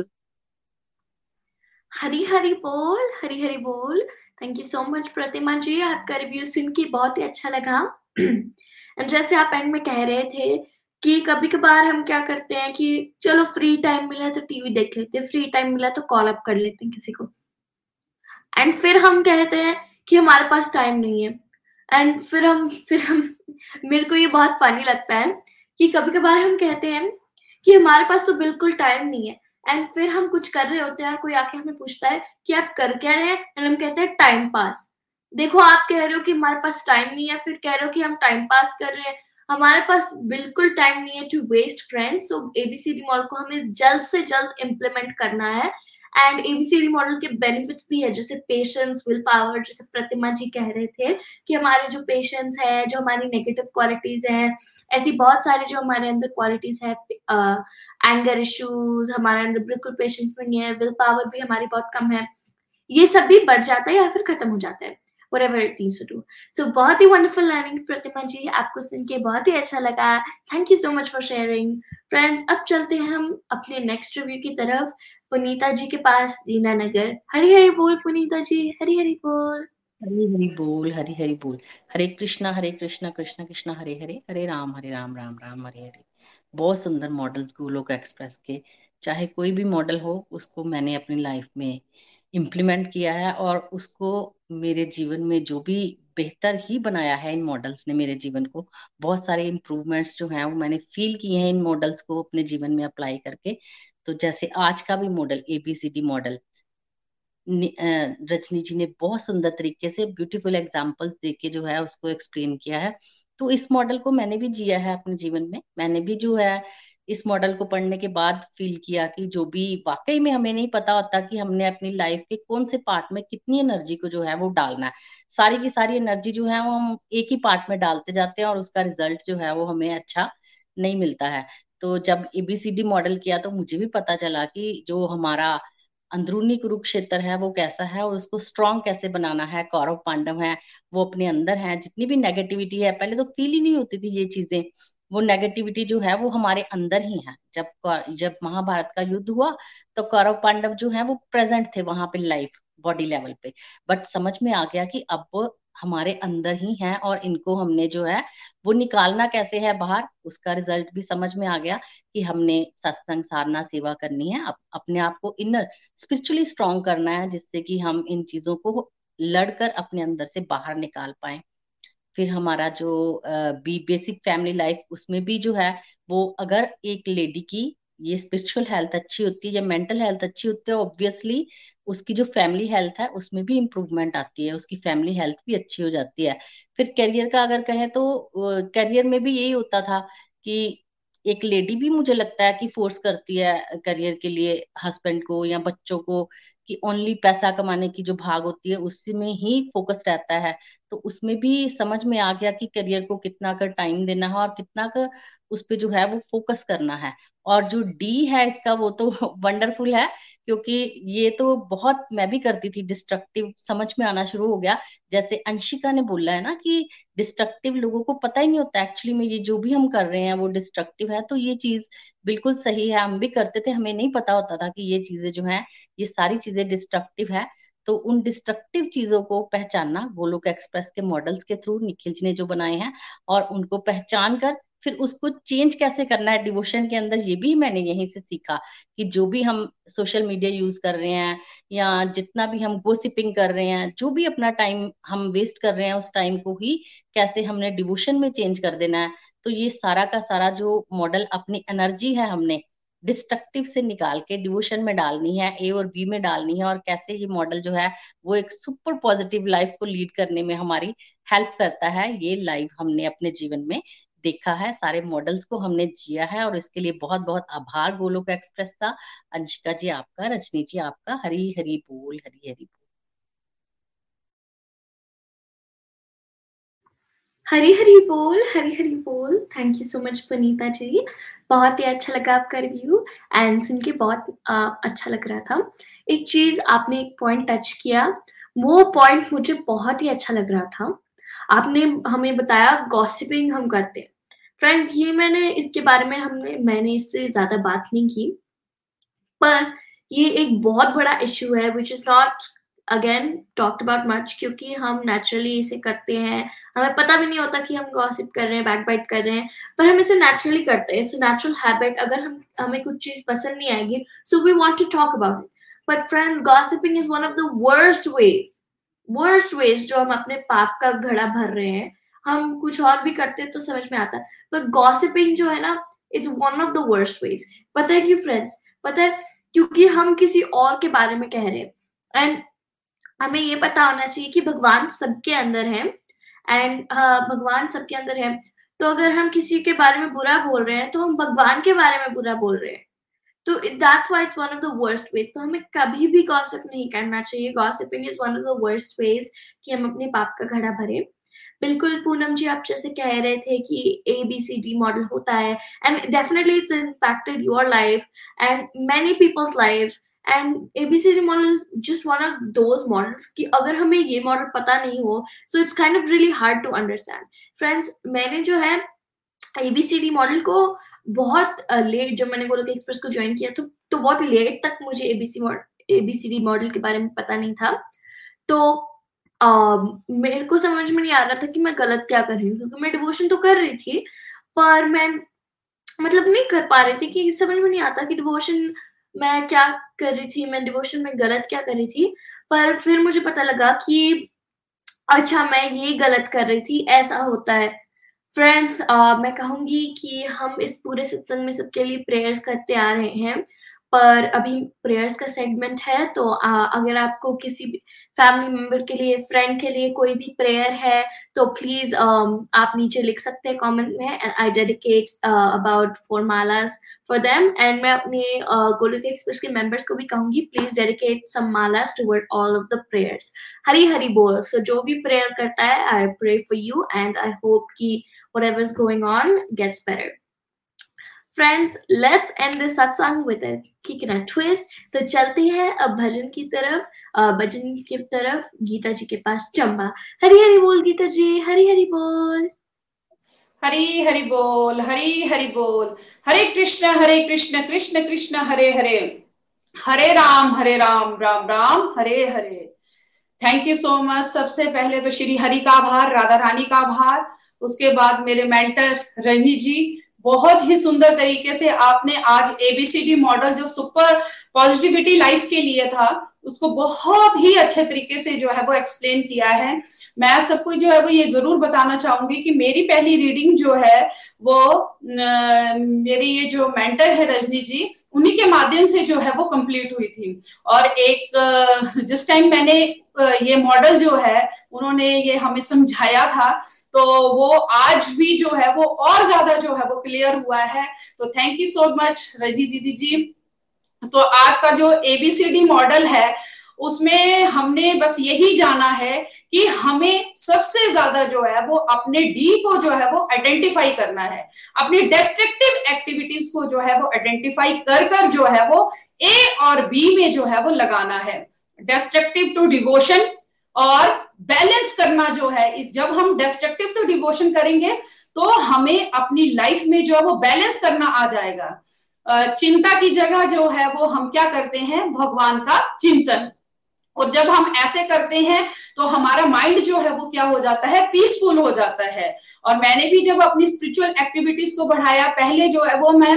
हरी हरी बोल, हरी हरी बोल। Thank you so much Pratima ji, आपका रिव्यू सुन के बहुत ही अच्छा लगा। एंड जैसे आप एंड में कह रहे थे कि कभी कभार हम क्या करते हैं कि चलो फ्री टाइम मिला तो टीवी देख लेते हैं, फ्री टाइम मिला तो कॉल अप कर लेते हैं किसी को, एंड फिर हम कहते हैं कि हमारे पास टाइम नहीं है। एंड फिर हम मेरे को ये बहुत फनी लगता है कि कभी कभार हम कहते हैं कि हमारे पास तो बिल्कुल टाइम नहीं है। एंड फिर हम कुछ कर रहे होते हैं और कोई आके हमें पूछता है कि आप कर क्या रहे हैं, एंड हम कहते हैं टाइम पास। देखो, आप कह रहे हो कि हमारे पास टाइम नहीं है, फिर कह रहे हो कि हम टाइम पास कर रहे हैं। हमारे पास बिल्कुल टाइम नहीं है to waste friends. So ABCD model को हमें जल्द से जल्द इम्प्लीमेंट करना है। एंड एबीसीडी मॉडल के बेनिफिट्स भी है, जैसे पेशेंस, विल पावर, जैसे प्रतिमा जी कह रहे थे कि हमारे जो पेशेंस है, जो हमारी नेगेटिव क्वालिटीज है, ऐसी बहुत सारी जो हमारे अंदर क्वालिटीज है, एंगर इश्यूज, हमारे अंदर बिल्कुल पेशेंस नहीं है, विल पावर भी हमारी बहुत कम है, ये सब भी बढ़ जाता है या फिर खत्म हो जाता है, whatever it needs to do. So बहुत ही wonderful learning प्रतिमा जी, आपको सुन के बहुत ही अच्छा लगा। Thank you so much for sharing. Friends, अब चलते हैं हम अपने नेक्स्ट रिव्यू की तरफ, पुनीता जी के पास, दीनानगर। हरी हरी बोल पुनीता जी, हरी हरी बोल। हरी हरी बोल, हरी हरी बोल। हरे कृष्णा कृष्णा कृष्णा हरे हरे, हरे राम राम राम हरे हरे। बहुत सुंदर मॉडल्स गोलोक एक्सप्रेस के, चाहे कोई भी मॉडल हो उसको मैंने अपनी लाइफ में इम्प्लीमेंट किया है, और उसको मेरे जीवन में जो भी बेहतर ही बनाया है इन मॉडल्स ने मेरे जीवन को। बहुत सारे इम्प्रूवमेंट्स जो हैं वो मैंने फील किए हैं इन मॉडल्स को अपने जीवन में अप्लाई करके। तो जैसे आज का भी model ABCD model Rajni ji ने बहुत सुंदर तरीके से ब्यूटीफुल एग्जांपल्स देके जो है उसको एक्सप्लेन किया है। तो इस मॉडल को मैंने भी जिया है अपने जीवन में। मैंने भी जो है इस मॉडल को पढ़ने के बाद फील किया कि जो भी वाकई में हमें नहीं पता होता कि हमने अपनी लाइफ के कौन से पार्ट में कितनी एनर्जी को जो है वो डालना है। सारी की सारी एनर्जी जो है वो हम एक ही पार्ट में डालते जाते हैं और उसका रिजल्ट जो है वो हमें अच्छा नहीं मिलता है। तो जब एबीसीडी मॉडल किया तो मुझे भी पता चला कि जो हमारा अंदरूनी कुरुक्षेत्र है वो कैसा है और उसको स्ट्रांग कैसे बनाना है। कौरव पांडव है वो अपने अंदर है, जितनी भी नेगेटिविटी है पहले तो फील ही नहीं होती थी ये चीजें। वो नेगेटिविटी जो है वो हमारे अंदर ही है। जब महाभारत का युद्ध हुआ तो कौरव पांडव जो है वो प्रेजेंट थे वहां पे लाइफ बॉडी लेवल पे, बट समझ में आ गया कि अब वो हमारे अंदर ही हैं और इनको हमने जो है वो निकालना कैसे है बाहर, उसका रिजल्ट भी समझ में आ गया कि हमने सत्संग साधना सेवा करनी है, अपने आप को इनर स्पिरिचुअली स्ट्रांग करना है, जिससे कि हम इन चीजों को लड़कर अपने अंदर से बाहर निकाल पाए। फिर हमारा जो बी बेसिक फैमिली लाइफ उसमें भी जो है वो अगर एक लेडी की ये स्पिरिचुअल हेल्थ अच्छी होती है या मेंटल हेल्थ अच्छी होती है, ऑब्वियसली उसकी जो फैमिली हेल्थ है उसमें भी इम्प्रूवमेंट आती है, उसकी फैमिली हेल्थ भी अच्छी हो जाती है। फिर करियर का अगर कहें तो करियर में भी यही होता था कि एक लेडी भी मुझे लगता है कि फोर्स करती है करियर के लिए हस्बैंड को या बच्चों को, कि ओनली पैसा कमाने की जो भाग होती है उसी में ही फोकस रहता है। तो उसमें भी समझ में आ गया कि करियर को कितना कर टाइम देना है और कितना कर उस पे जो है वो फोकस करना है। और जो डी है इसका वो तो वंडरफुल है, क्योंकि ये तो बहुत मैं भी करती थी डिस्ट्रक्टिव, समझ में आना शुरू हो गया। जैसे अंशिका ने बोला है ना कि डिस्ट्रक्टिव लोगों को पता ही नहीं होता एक्चुअली में ये जो भी हम कर रहे हैं वो डिस्ट्रक्टिव है। तो ये चीज बिल्कुल सही है, हम भी करते थे, हमें नहीं पता होता था कि ये चीजें जो हैं ये सारी चीजें डिस्ट्रक्टिव है। तो उन डिस्ट्रक्टिव चीजों को पहचानना गोलोक एक्सप्रेस के मॉडल्स के थ्रू निखिल जी ने जो बनाए हैं, और उनको पहचान कर फिर उसको चेंज कैसे करना है डिवोशन के अंदर, ये भी मैंने यहीं से सीखा कि जो भी हम सोशल मीडिया यूज कर रहे हैं या जितना भी हम गोसिपिंग कर रहे हैं, जो भी अपना टाइम हम वेस्ट कर रहे हैं उस टाइम को ही कैसे हमने डिवोशन में चेंज कर देना है। तो ये सारा का सारा जो मॉडल अपनी एनर्जी है हमने डिस्ट्रक्टिव से निकाल के डिवोशन में डालनी है, ए और बी में डालनी है, और कैसे ये मॉडल जो है वो एक सुपर पॉजिटिव लाइफ को लीड करने में हमारी हेल्प करता है। ये लाइव हमने अपने जीवन में देखा है, सारे मॉडल्स को हमने जिया है, और इसके लिए बहुत बहुत आभार गोलोक एक्सप्रेस का। अंशिका जी आपका, रजनी जी आपका, हरी हरी बोल, हरी हरी बोल। हरी हरी बोल, हरी हरी बोल। Thank you so much Punita ji, बहुत ही अच्छा लगा आपका रिव्यू एंड सुन के बहुत अच्छा लग रहा था। एक चीज आपने एक पॉइंट टच किया, वो पॉइंट मुझे बहुत ही अच्छा लग रहा था। आपने हमें बताया गॉसिपिंग हम करते हैं। फ्रेंड्स, ये इसके बारे में मैंने इससे ज्यादा बात नहीं की, पर ये एक बहुत बड़ा इश्यू है which is not again talked about much, क्योंकि हम नेचुरली इसे करते हैं, हमें पता भी नहीं होता कि हम गॉसिप कर रहे हैं, बैकबाइट कर रहे हैं, पर हम इसे नेचुरली करते हैं। It's a natural habit. अगर हमें कुछ चीज पसंद नहीं आएगी, so we want to talk about it. But friends, gossiping is one of the worst ways जो हम अपने पाप का घड़ा भर रहे हैं। हम कुछ और भी करते हैं तो समझ में आता है, पर गॉसिपिंग जो है ना, it's one of the worst ways. पता है क्यों फ्रेंड्स? पता है क्योंकि हम किसी और के बारे में कह रहे हैं, एंड हमें ये पता होना चाहिए कि भगवान सबके अंदर है, एंड भगवान सबके अंदर है। तो अगर हम किसी के बारे में बुरा बोल रहे हैं तो हम भगवान के बारे में बुरा बोल रहे हैं। तो that's why it's one of the worst ways. तो हमें कभी भी गॉसिप नहीं करना चाहिए। Gossiping is one of the worst ways कि हम अपने पाप का घड़ा भरें। बिल्कुल पूनम जी, आप जैसे कह रहे थे कि ABCD मॉडल होता है, and definitely it's impacted your life and many peoples life, and ABCD model is just one of those models कि अगर हमें ये मॉडल पता नहीं हो, so it's kind of really hard to understand. Friends, मैंने जो है ABCD मॉडल को बहुत लेट, जब मैंने गोलोक एक्सप्रेस को ज्वाइन किया तो बहुत लेट तक मुझे ABCD मॉडल के बारे में पता नहीं था। तो मेरे को समझ में नहीं आ रहा था कि मैं गलत क्या कर रही हूँ, क्योंकि मैं डिवोशन तो कर रही थी पर मैं मतलब नहीं कर पा रही थी, कि समझ में नहीं आता कि डिवोशन मैं क्या कर रही थी, मैं डिवोशन में गलत क्या कर रही थी। पर फिर मुझे पता लगा कि अच्छा, मैं ये गलत कर रही थी, ऐसा होता है। फ्रेंड्स, मैं कहूंगी कि हम इस पूरे सत्संग में सबके लिए प्रेयर्स करते आ रहे हैं, पर अभी प्रेयर्स का सेगमेंट है। तो अगर आपको किसी भी फैमिली मेंबर के लिए, फ्रेंड के लिए कोई भी प्रेयर है तो प्लीज आप नीचे लिख सकते हैं कमेंट में, and I dedicate about 4 malas for them. And मैं अपने गोलोक एक्सप्रेस के मेंबर्स को भी कहूंगी, please dedicate some malas toward all of the prayers. Hari Hari बोल। सो जो भी प्रेयर करता है, I pray for you and I hope कि whatever is going on gets better. Friends, let's end this satsang with a kick and a twist. तो चलते हैं अब भजन की तरफ, भजन की तरफ गीता जी के पास। चंबा, हरी हरी बोल गीता जी, हरी हरी बोल। हरी हरि बोल, हरी हरि बोल। Hare Krishna Krishna Krishna Hare Hare, Hare Ram Ram Ram Hare Hare. Thank you so much. सबसे पहले तो श्री हरि का आभार, राधा रानी का आभार, उसके बाद मेरे मेंटर रजनी जी, बहुत ही सुंदर तरीके से आपने आज ABCD मॉडल जो सुपर पॉजिटिविटी लाइफ के लिए था, उसको बहुत ही अच्छे तरीके से जो है वो एक्सप्लेन किया है। मैं सबको जो है वो ये जरूर बताना चाहूंगी कि मेरी पहली रीडिंग जो है वो मेरी ये जो मेंटर है रजनी जी, उन्हीं के माध्यम से जो है वो कंप्लीट हुई थी। और एक जिस टाइम मैंने ये मॉडल जो है उन्होंने ये हमें समझाया था, तो वो आज भी जो है वो और ज्यादा जो है वो क्लियर हुआ है। तो thank you so much Rajni didi ji. तो आज का जो ABCD मॉडल है उसमें हमने बस यही जाना है कि हमें सबसे ज्यादा जो है वो अपने डी को जो है वो आइडेंटिफाई करना है, अपनी डिस्ट्रक्टिव एक्टिविटीज को जो है वो आइडेंटिफाई कर जो है वो A और B में जो है वो लगाना है। डिस्ट्रक्टिव टू डिवोशन और बैलेंस करना जो है, जब हम डिस्ट्रक्टिव टू डिवोशन करेंगे तो हमें अपनी लाइफ में जो है वो बैलेंस करना आ जाएगा। चिंता की जगह जो है वो हम क्या करते हैं, भगवान का चिंतन। और जब हम ऐसे करते हैं तो हमारा माइंड जो है वो क्या हो जाता है, पीसफुल हो जाता है। और मैंने भी जब अपनी स्पिरिचुअल एक्टिविटीज को बढ़ाया, पहले जो है वो मैं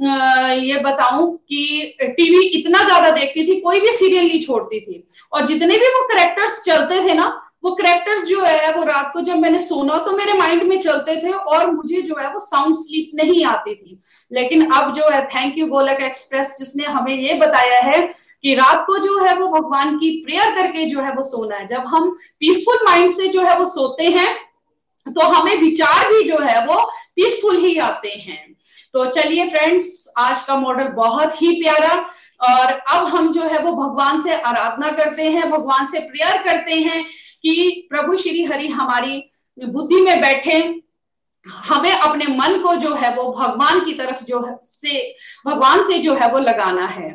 ये बताऊं कि टीवी इतना ज्यादा देखती थी, कोई भी सीरियल नहीं छोड़ती थी, और जितने भी वो कैरेक्टर्स चलते थे ना, वो कैरेक्टर्स जो है वो रात को जब मैंने सोना तो मेरे माइंड में चलते थे और मुझे जो है वो साउंड स्लीप नहीं आती थी। लेकिन अब जो है, थैंक यू गोलोक एक्सप्रेस जिसने हमें ये बताया है कि रात को जो है वो भगवान की प्रेयर करके जो है वो सोना है। जब हम पीसफुल माइंड से जो है वो सोते हैं तो हमें विचार भी जो है वो पीसफुल ही आते हैं। तो चलिए फ्रेंड्स, आज का मॉडल बहुत ही प्यारा, और अब हम जो है वो भगवान से आराधना करते हैं, भगवान से प्रेयर करते हैं कि प्रभु श्री हरि हमारी बुद्धि में बैठे, हमें अपने मन को जो है वो भगवान की तरफ जो है से भगवान से जो है वो लगाना है।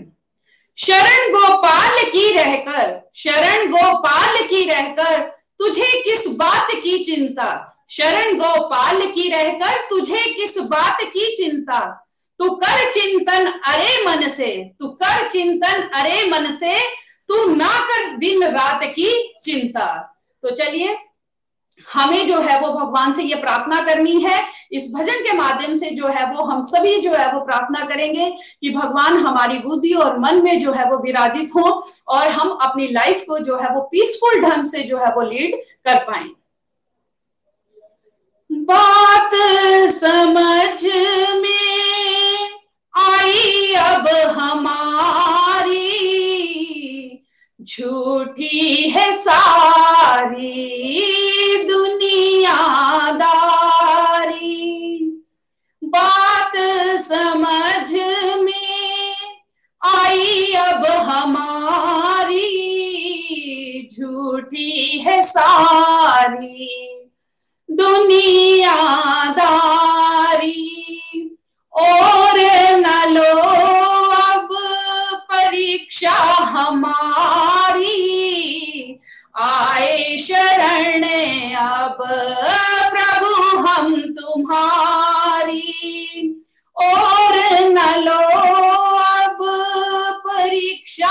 शरण गोपाल की रहकर, शरण गोपाल की रहकर तुझे किस बात की चिंता, शरण गोपाल की रहकर तुझे किस बात की चिंता, तू कर चिंतन अरे मन से, तू कर चिंतन अरे मन से, तू ना कर दिन रात की चिंता। तो चलिए, हमें जो है वो भगवान से ये प्रार्थना करनी है। इस भजन के माध्यम से जो है वो हम सभी जो है वो प्रार्थना करेंगे कि भगवान हमारी बुद्धि और मन में जो है वो विराजित हो और हम अपनी लाइफ को जो है वो पीसफुल ढंग से जो है वो लीड कर पाए। बात समझ में है सारी दुनियादारी। और न लो अब परीक्षा हमारी, आए शरण अब प्रभु हम तुम्हारी। और न लो अब परीक्षा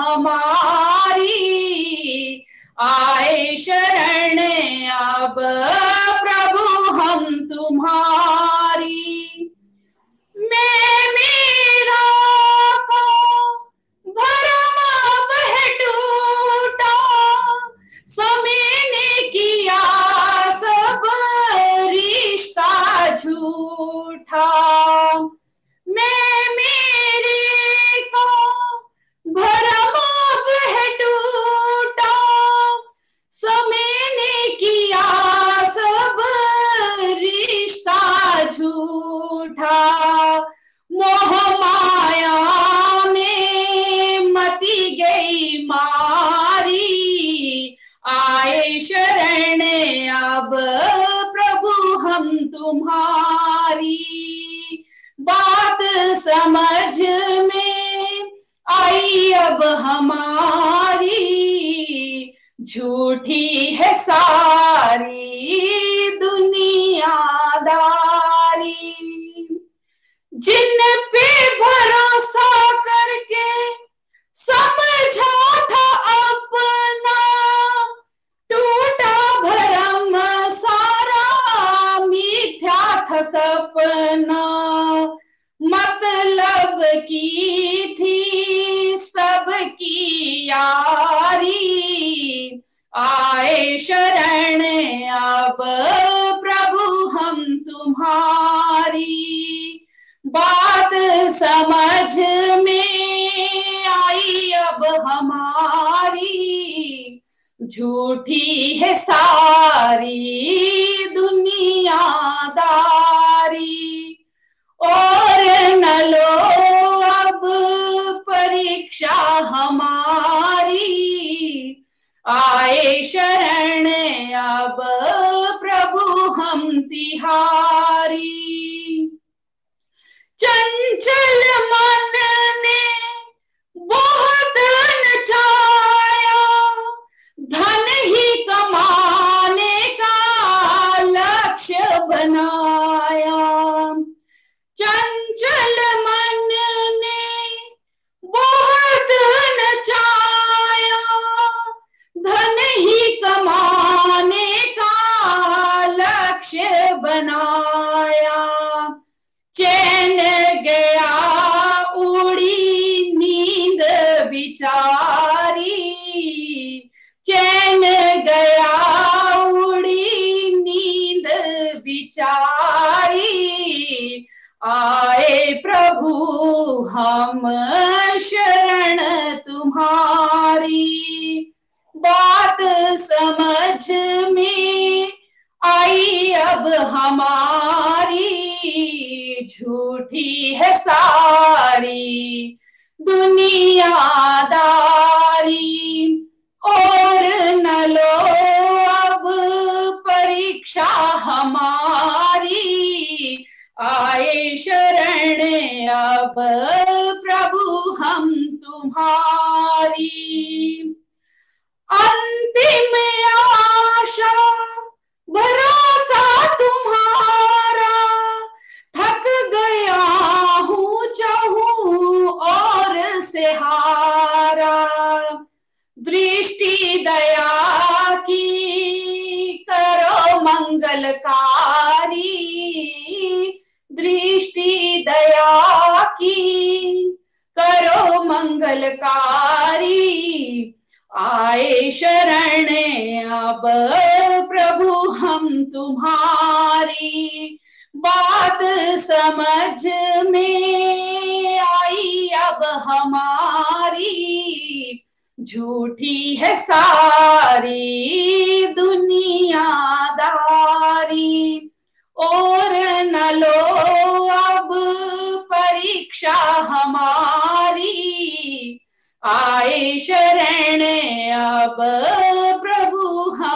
हमारी, आए शरण अब प्रभु हम तुम्हारी। मैं मेरा को भरम अब है टूटा, समय ने किया सब रिश्ता झूठा। मैं मेरे को भरम अब है टूटा, समय ने किया सब रिश्ता झूठा। मोह माया में मती गई मारी, आए शरण अब प्रभु हम तुम्हारी। बात समझ में आई अब हमारी, झूठी है सारी दुनियादारी। जिन पे भरोसा करके समझा था अपना, टूटा भरम सारा मिथ्या था सपना। मतलब की थी सबकी यारी, आए शरण अब प्रभु हम तुम्हारी। बात समझ में आई अब हमारी, झूठी है सारी दुनियादारी। और न लो अब परीक्षा हमारी, आए शरण अब प्रभु हम तिहारी। चंचल मन ने बहुत नचाया, धन ही कमाने का लक्ष्य बनाया। चंचल मन ने बहुत नचाया, धन ही कमाने का लक्ष्य बनाया। चैन गया उड़ी नींद बिचारी, चैन गया उड़ी नींद बिचारी। आए प्रभु हम शरण तुम्हारी। बात समझ में आई अब हमारी, झूठी है सारी दुनियादारी। और न लो अब परीक्षा हमारी, आए शरण अब प्रभु हम तुम्हारी। अंतिम आशा भरोसा तुम्हारा, थक गया हूँ चाहूं और से हारा। दृष्टि दया की करो मंगलकारी, दृष्टि दया की करो मंगलकारी। आए शरण अब प्रभु हम तुम्हारी। बात समझ में आई अब हमारी, झूठी है सारी दुनियादारी। और न लो अब परीक्षा हमारी, आए शरण अब प्रभु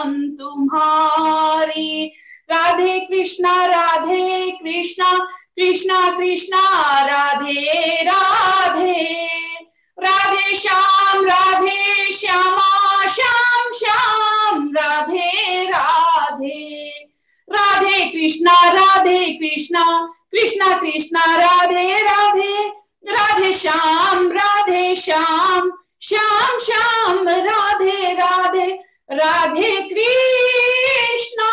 कृष्णा राधे कृष्णा कृष्णा कृष्णा राधे राधे, राधे श्याम श्यामा श्याम श्याम राधे राधे, राधे कृष्णा कृष्णा कृष्णा राधे राधे, राधे श्याम श्याम श्याम राधे राधे, राधे कृष्णा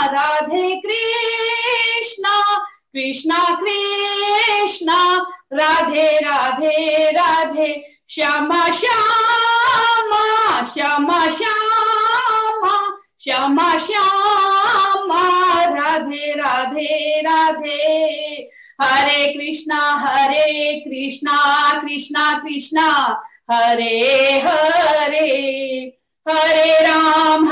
कृष्णा कृष्णा राधे राधे राधे, श्यामा श्यामा श्यामा श्यामा श्यामा श्यामा राधे राधे राधे, हरे कृष्णा कृष्णा कृष्णा हरे हरे, हरे राम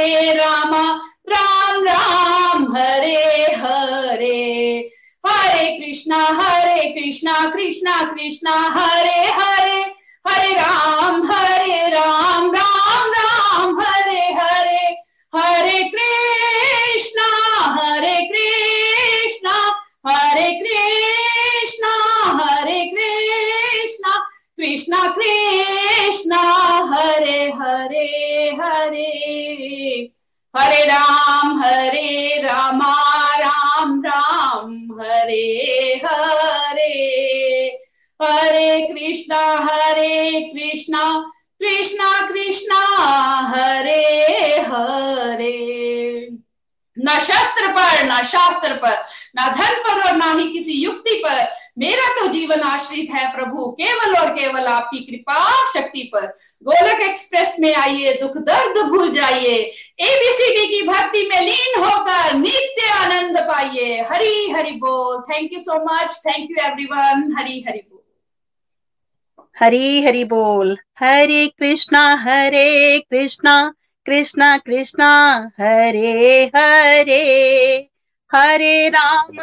राम राम हरे हरे, हरे कृष्णा कृष्णा कृष्णा हरे हरे, हरे राम राम राम हरे हरे, हरे कृष्णा कृष्णा कृष्णा हरे हरे हरे, हरे राम राम राम हरे हरे, हरे कृष्णा कृष्णा कृष्णा हरे हरे। न शस्त्र पर न शास्त्र पर न धन पर और ना ही किसी युक्ति पर मेरा तो जीवन आश्रित है प्रभु, केवल और केवल आपकी कृपा शक्ति पर। गोलक एक्सप्रेस में आइए, दुख दर्द भूल जाइए, एबीसीडी की भक्ति में लीन होकर नित्य आनंद पाइए। हरि हरि बोल। Thank you so much. Thank you everyone. Hari Hari बोल। हरि हरि बोल। हरे कृष्णा कृष्णा कृष्णा हरे हरे, हरे राम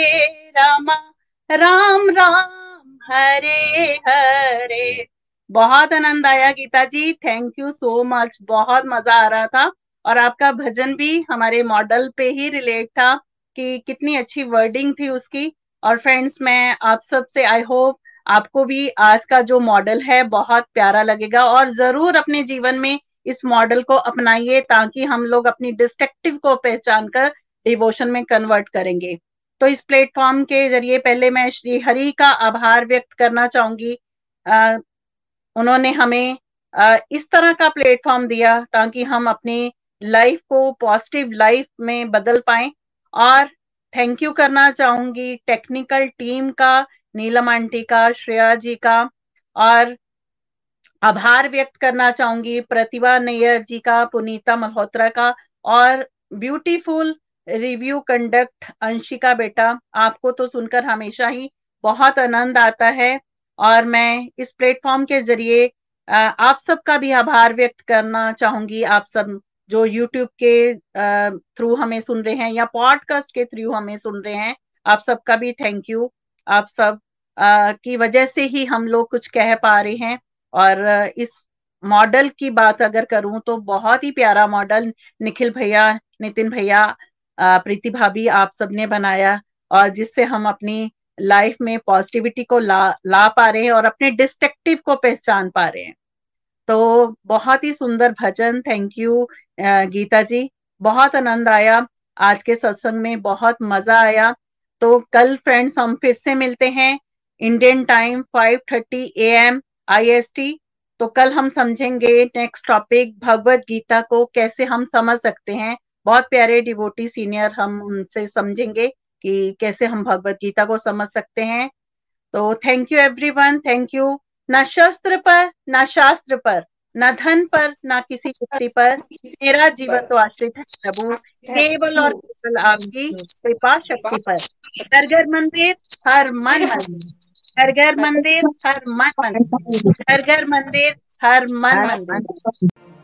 राम राम हरे हरे। बहुत आनंद आया Geeta ji, thank you so much. बहुत मजा आ रहा था और आपका भजन भी हमारे मॉडल पे ही रिलेट था कि कितनी अच्छी वर्डिंग थी उसकी। और फ्रेंड्स, मैं आप सब से आई होप आपको भी आज का जो मॉडल है बहुत प्यारा लगेगा और जरूर अपने जीवन में इस मॉडल को अपनाइए ताकि हम लोग अपनी डिस्ट्रक्टिव को पहचान कर डिवोशन में कन्वर्ट करेंगे। तो इस प्लेटफॉर्म के जरिए पहले मैं श्री हरि का आभार व्यक्त करना चाहूंगी। उन्होंने हमें इस तरह का प्लेटफॉर्म दिया ताकि हम अपनी लाइफ को पॉजिटिव लाइफ में बदल पाएं। और थैंक यू करना चाहूंगी टेक्निकल टीम का, नीलम आंटी का, श्रेया जी का, और आभार व्यक्त करना चाहूंगी प्रतिभा नैयर जी का, पुनीता मल्होत्रा का, और ब्यूटीफुल रिव्यू कंडक्ट अंशिका बेटा। आपको तो सुनकर हमेशा ही बहुत आनंद आता है और मैं इस प्लेटफॉर्म के जरिए आप सबका भी आभार व्यक्त करना चाहूंगी। आप सब जो YouTube के थ्रू हमें सुन रहे हैं या पॉडकास्ट के थ्रू हमें सुन रहे हैं, आप सबका भी थैंक यू। आप सब की वजह से ही हम लोग कुछ कह पा रहे हैं। और इस मॉडल की बात अगर करूं तो बहुत ही प्यारा मॉडल निखिल भैया, नितिन भैया, प्रीति भाभी, आप सबने बनाया और जिससे हम अपनी लाइफ में पॉजिटिविटी को ला पा रहे हैं और अपने डिस्ट्रक्टिव को पहचान पा रहे हैं। तो बहुत ही सुंदर भजन, थैंक यू गीता जी। बहुत आनंद आया आज के सत्संग में, बहुत मजा आया। तो कल फ्रेंड्स हम फिर से मिलते हैं इंडियन टाइम 5:30 AM IST। तो कल हम समझेंगे नेक्स्ट टॉपिक, भगवत गीता को कैसे हम समझ सकते हैं। बहुत प्यारे डिवोटी सीनियर, हम उनसे समझेंगे कि कैसे हम भगवत गीता को समझ सकते हैं। तो thank you everyone, thank you. ना शस्त्र पर ना शास्त्र पर ना धन पर ना किसी युक्ति पर मेरा जीवन तो आश्रित है प्रभु, केवल और केवल आपकी कृपा शक्ति पर। घर घर मंदिर हर मन मंदिर, घर घर मंदिर हर मन मंदिर, घर घर मंदिर हर मन मंदिर।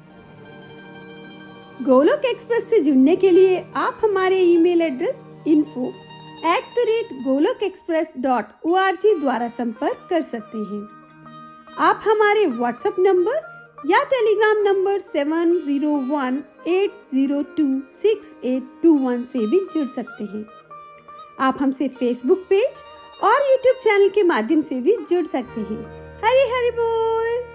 गोलोक एक्सप्रेस से जुड़ने के लिए आप हमारे ईमेल एड्रेस info@golokexpress.org द्वारा संपर्क कर सकते हैं। आप हमारे व्हाट्सएप नंबर या टेलीग्राम नंबर 7018026821 से भी जुड़ सकते हैं। आप हमसे फेसबुक पेज और यूट्यूब चैनल के माध्यम से भी जुड़ सकते हैं। हरि हरि बोल।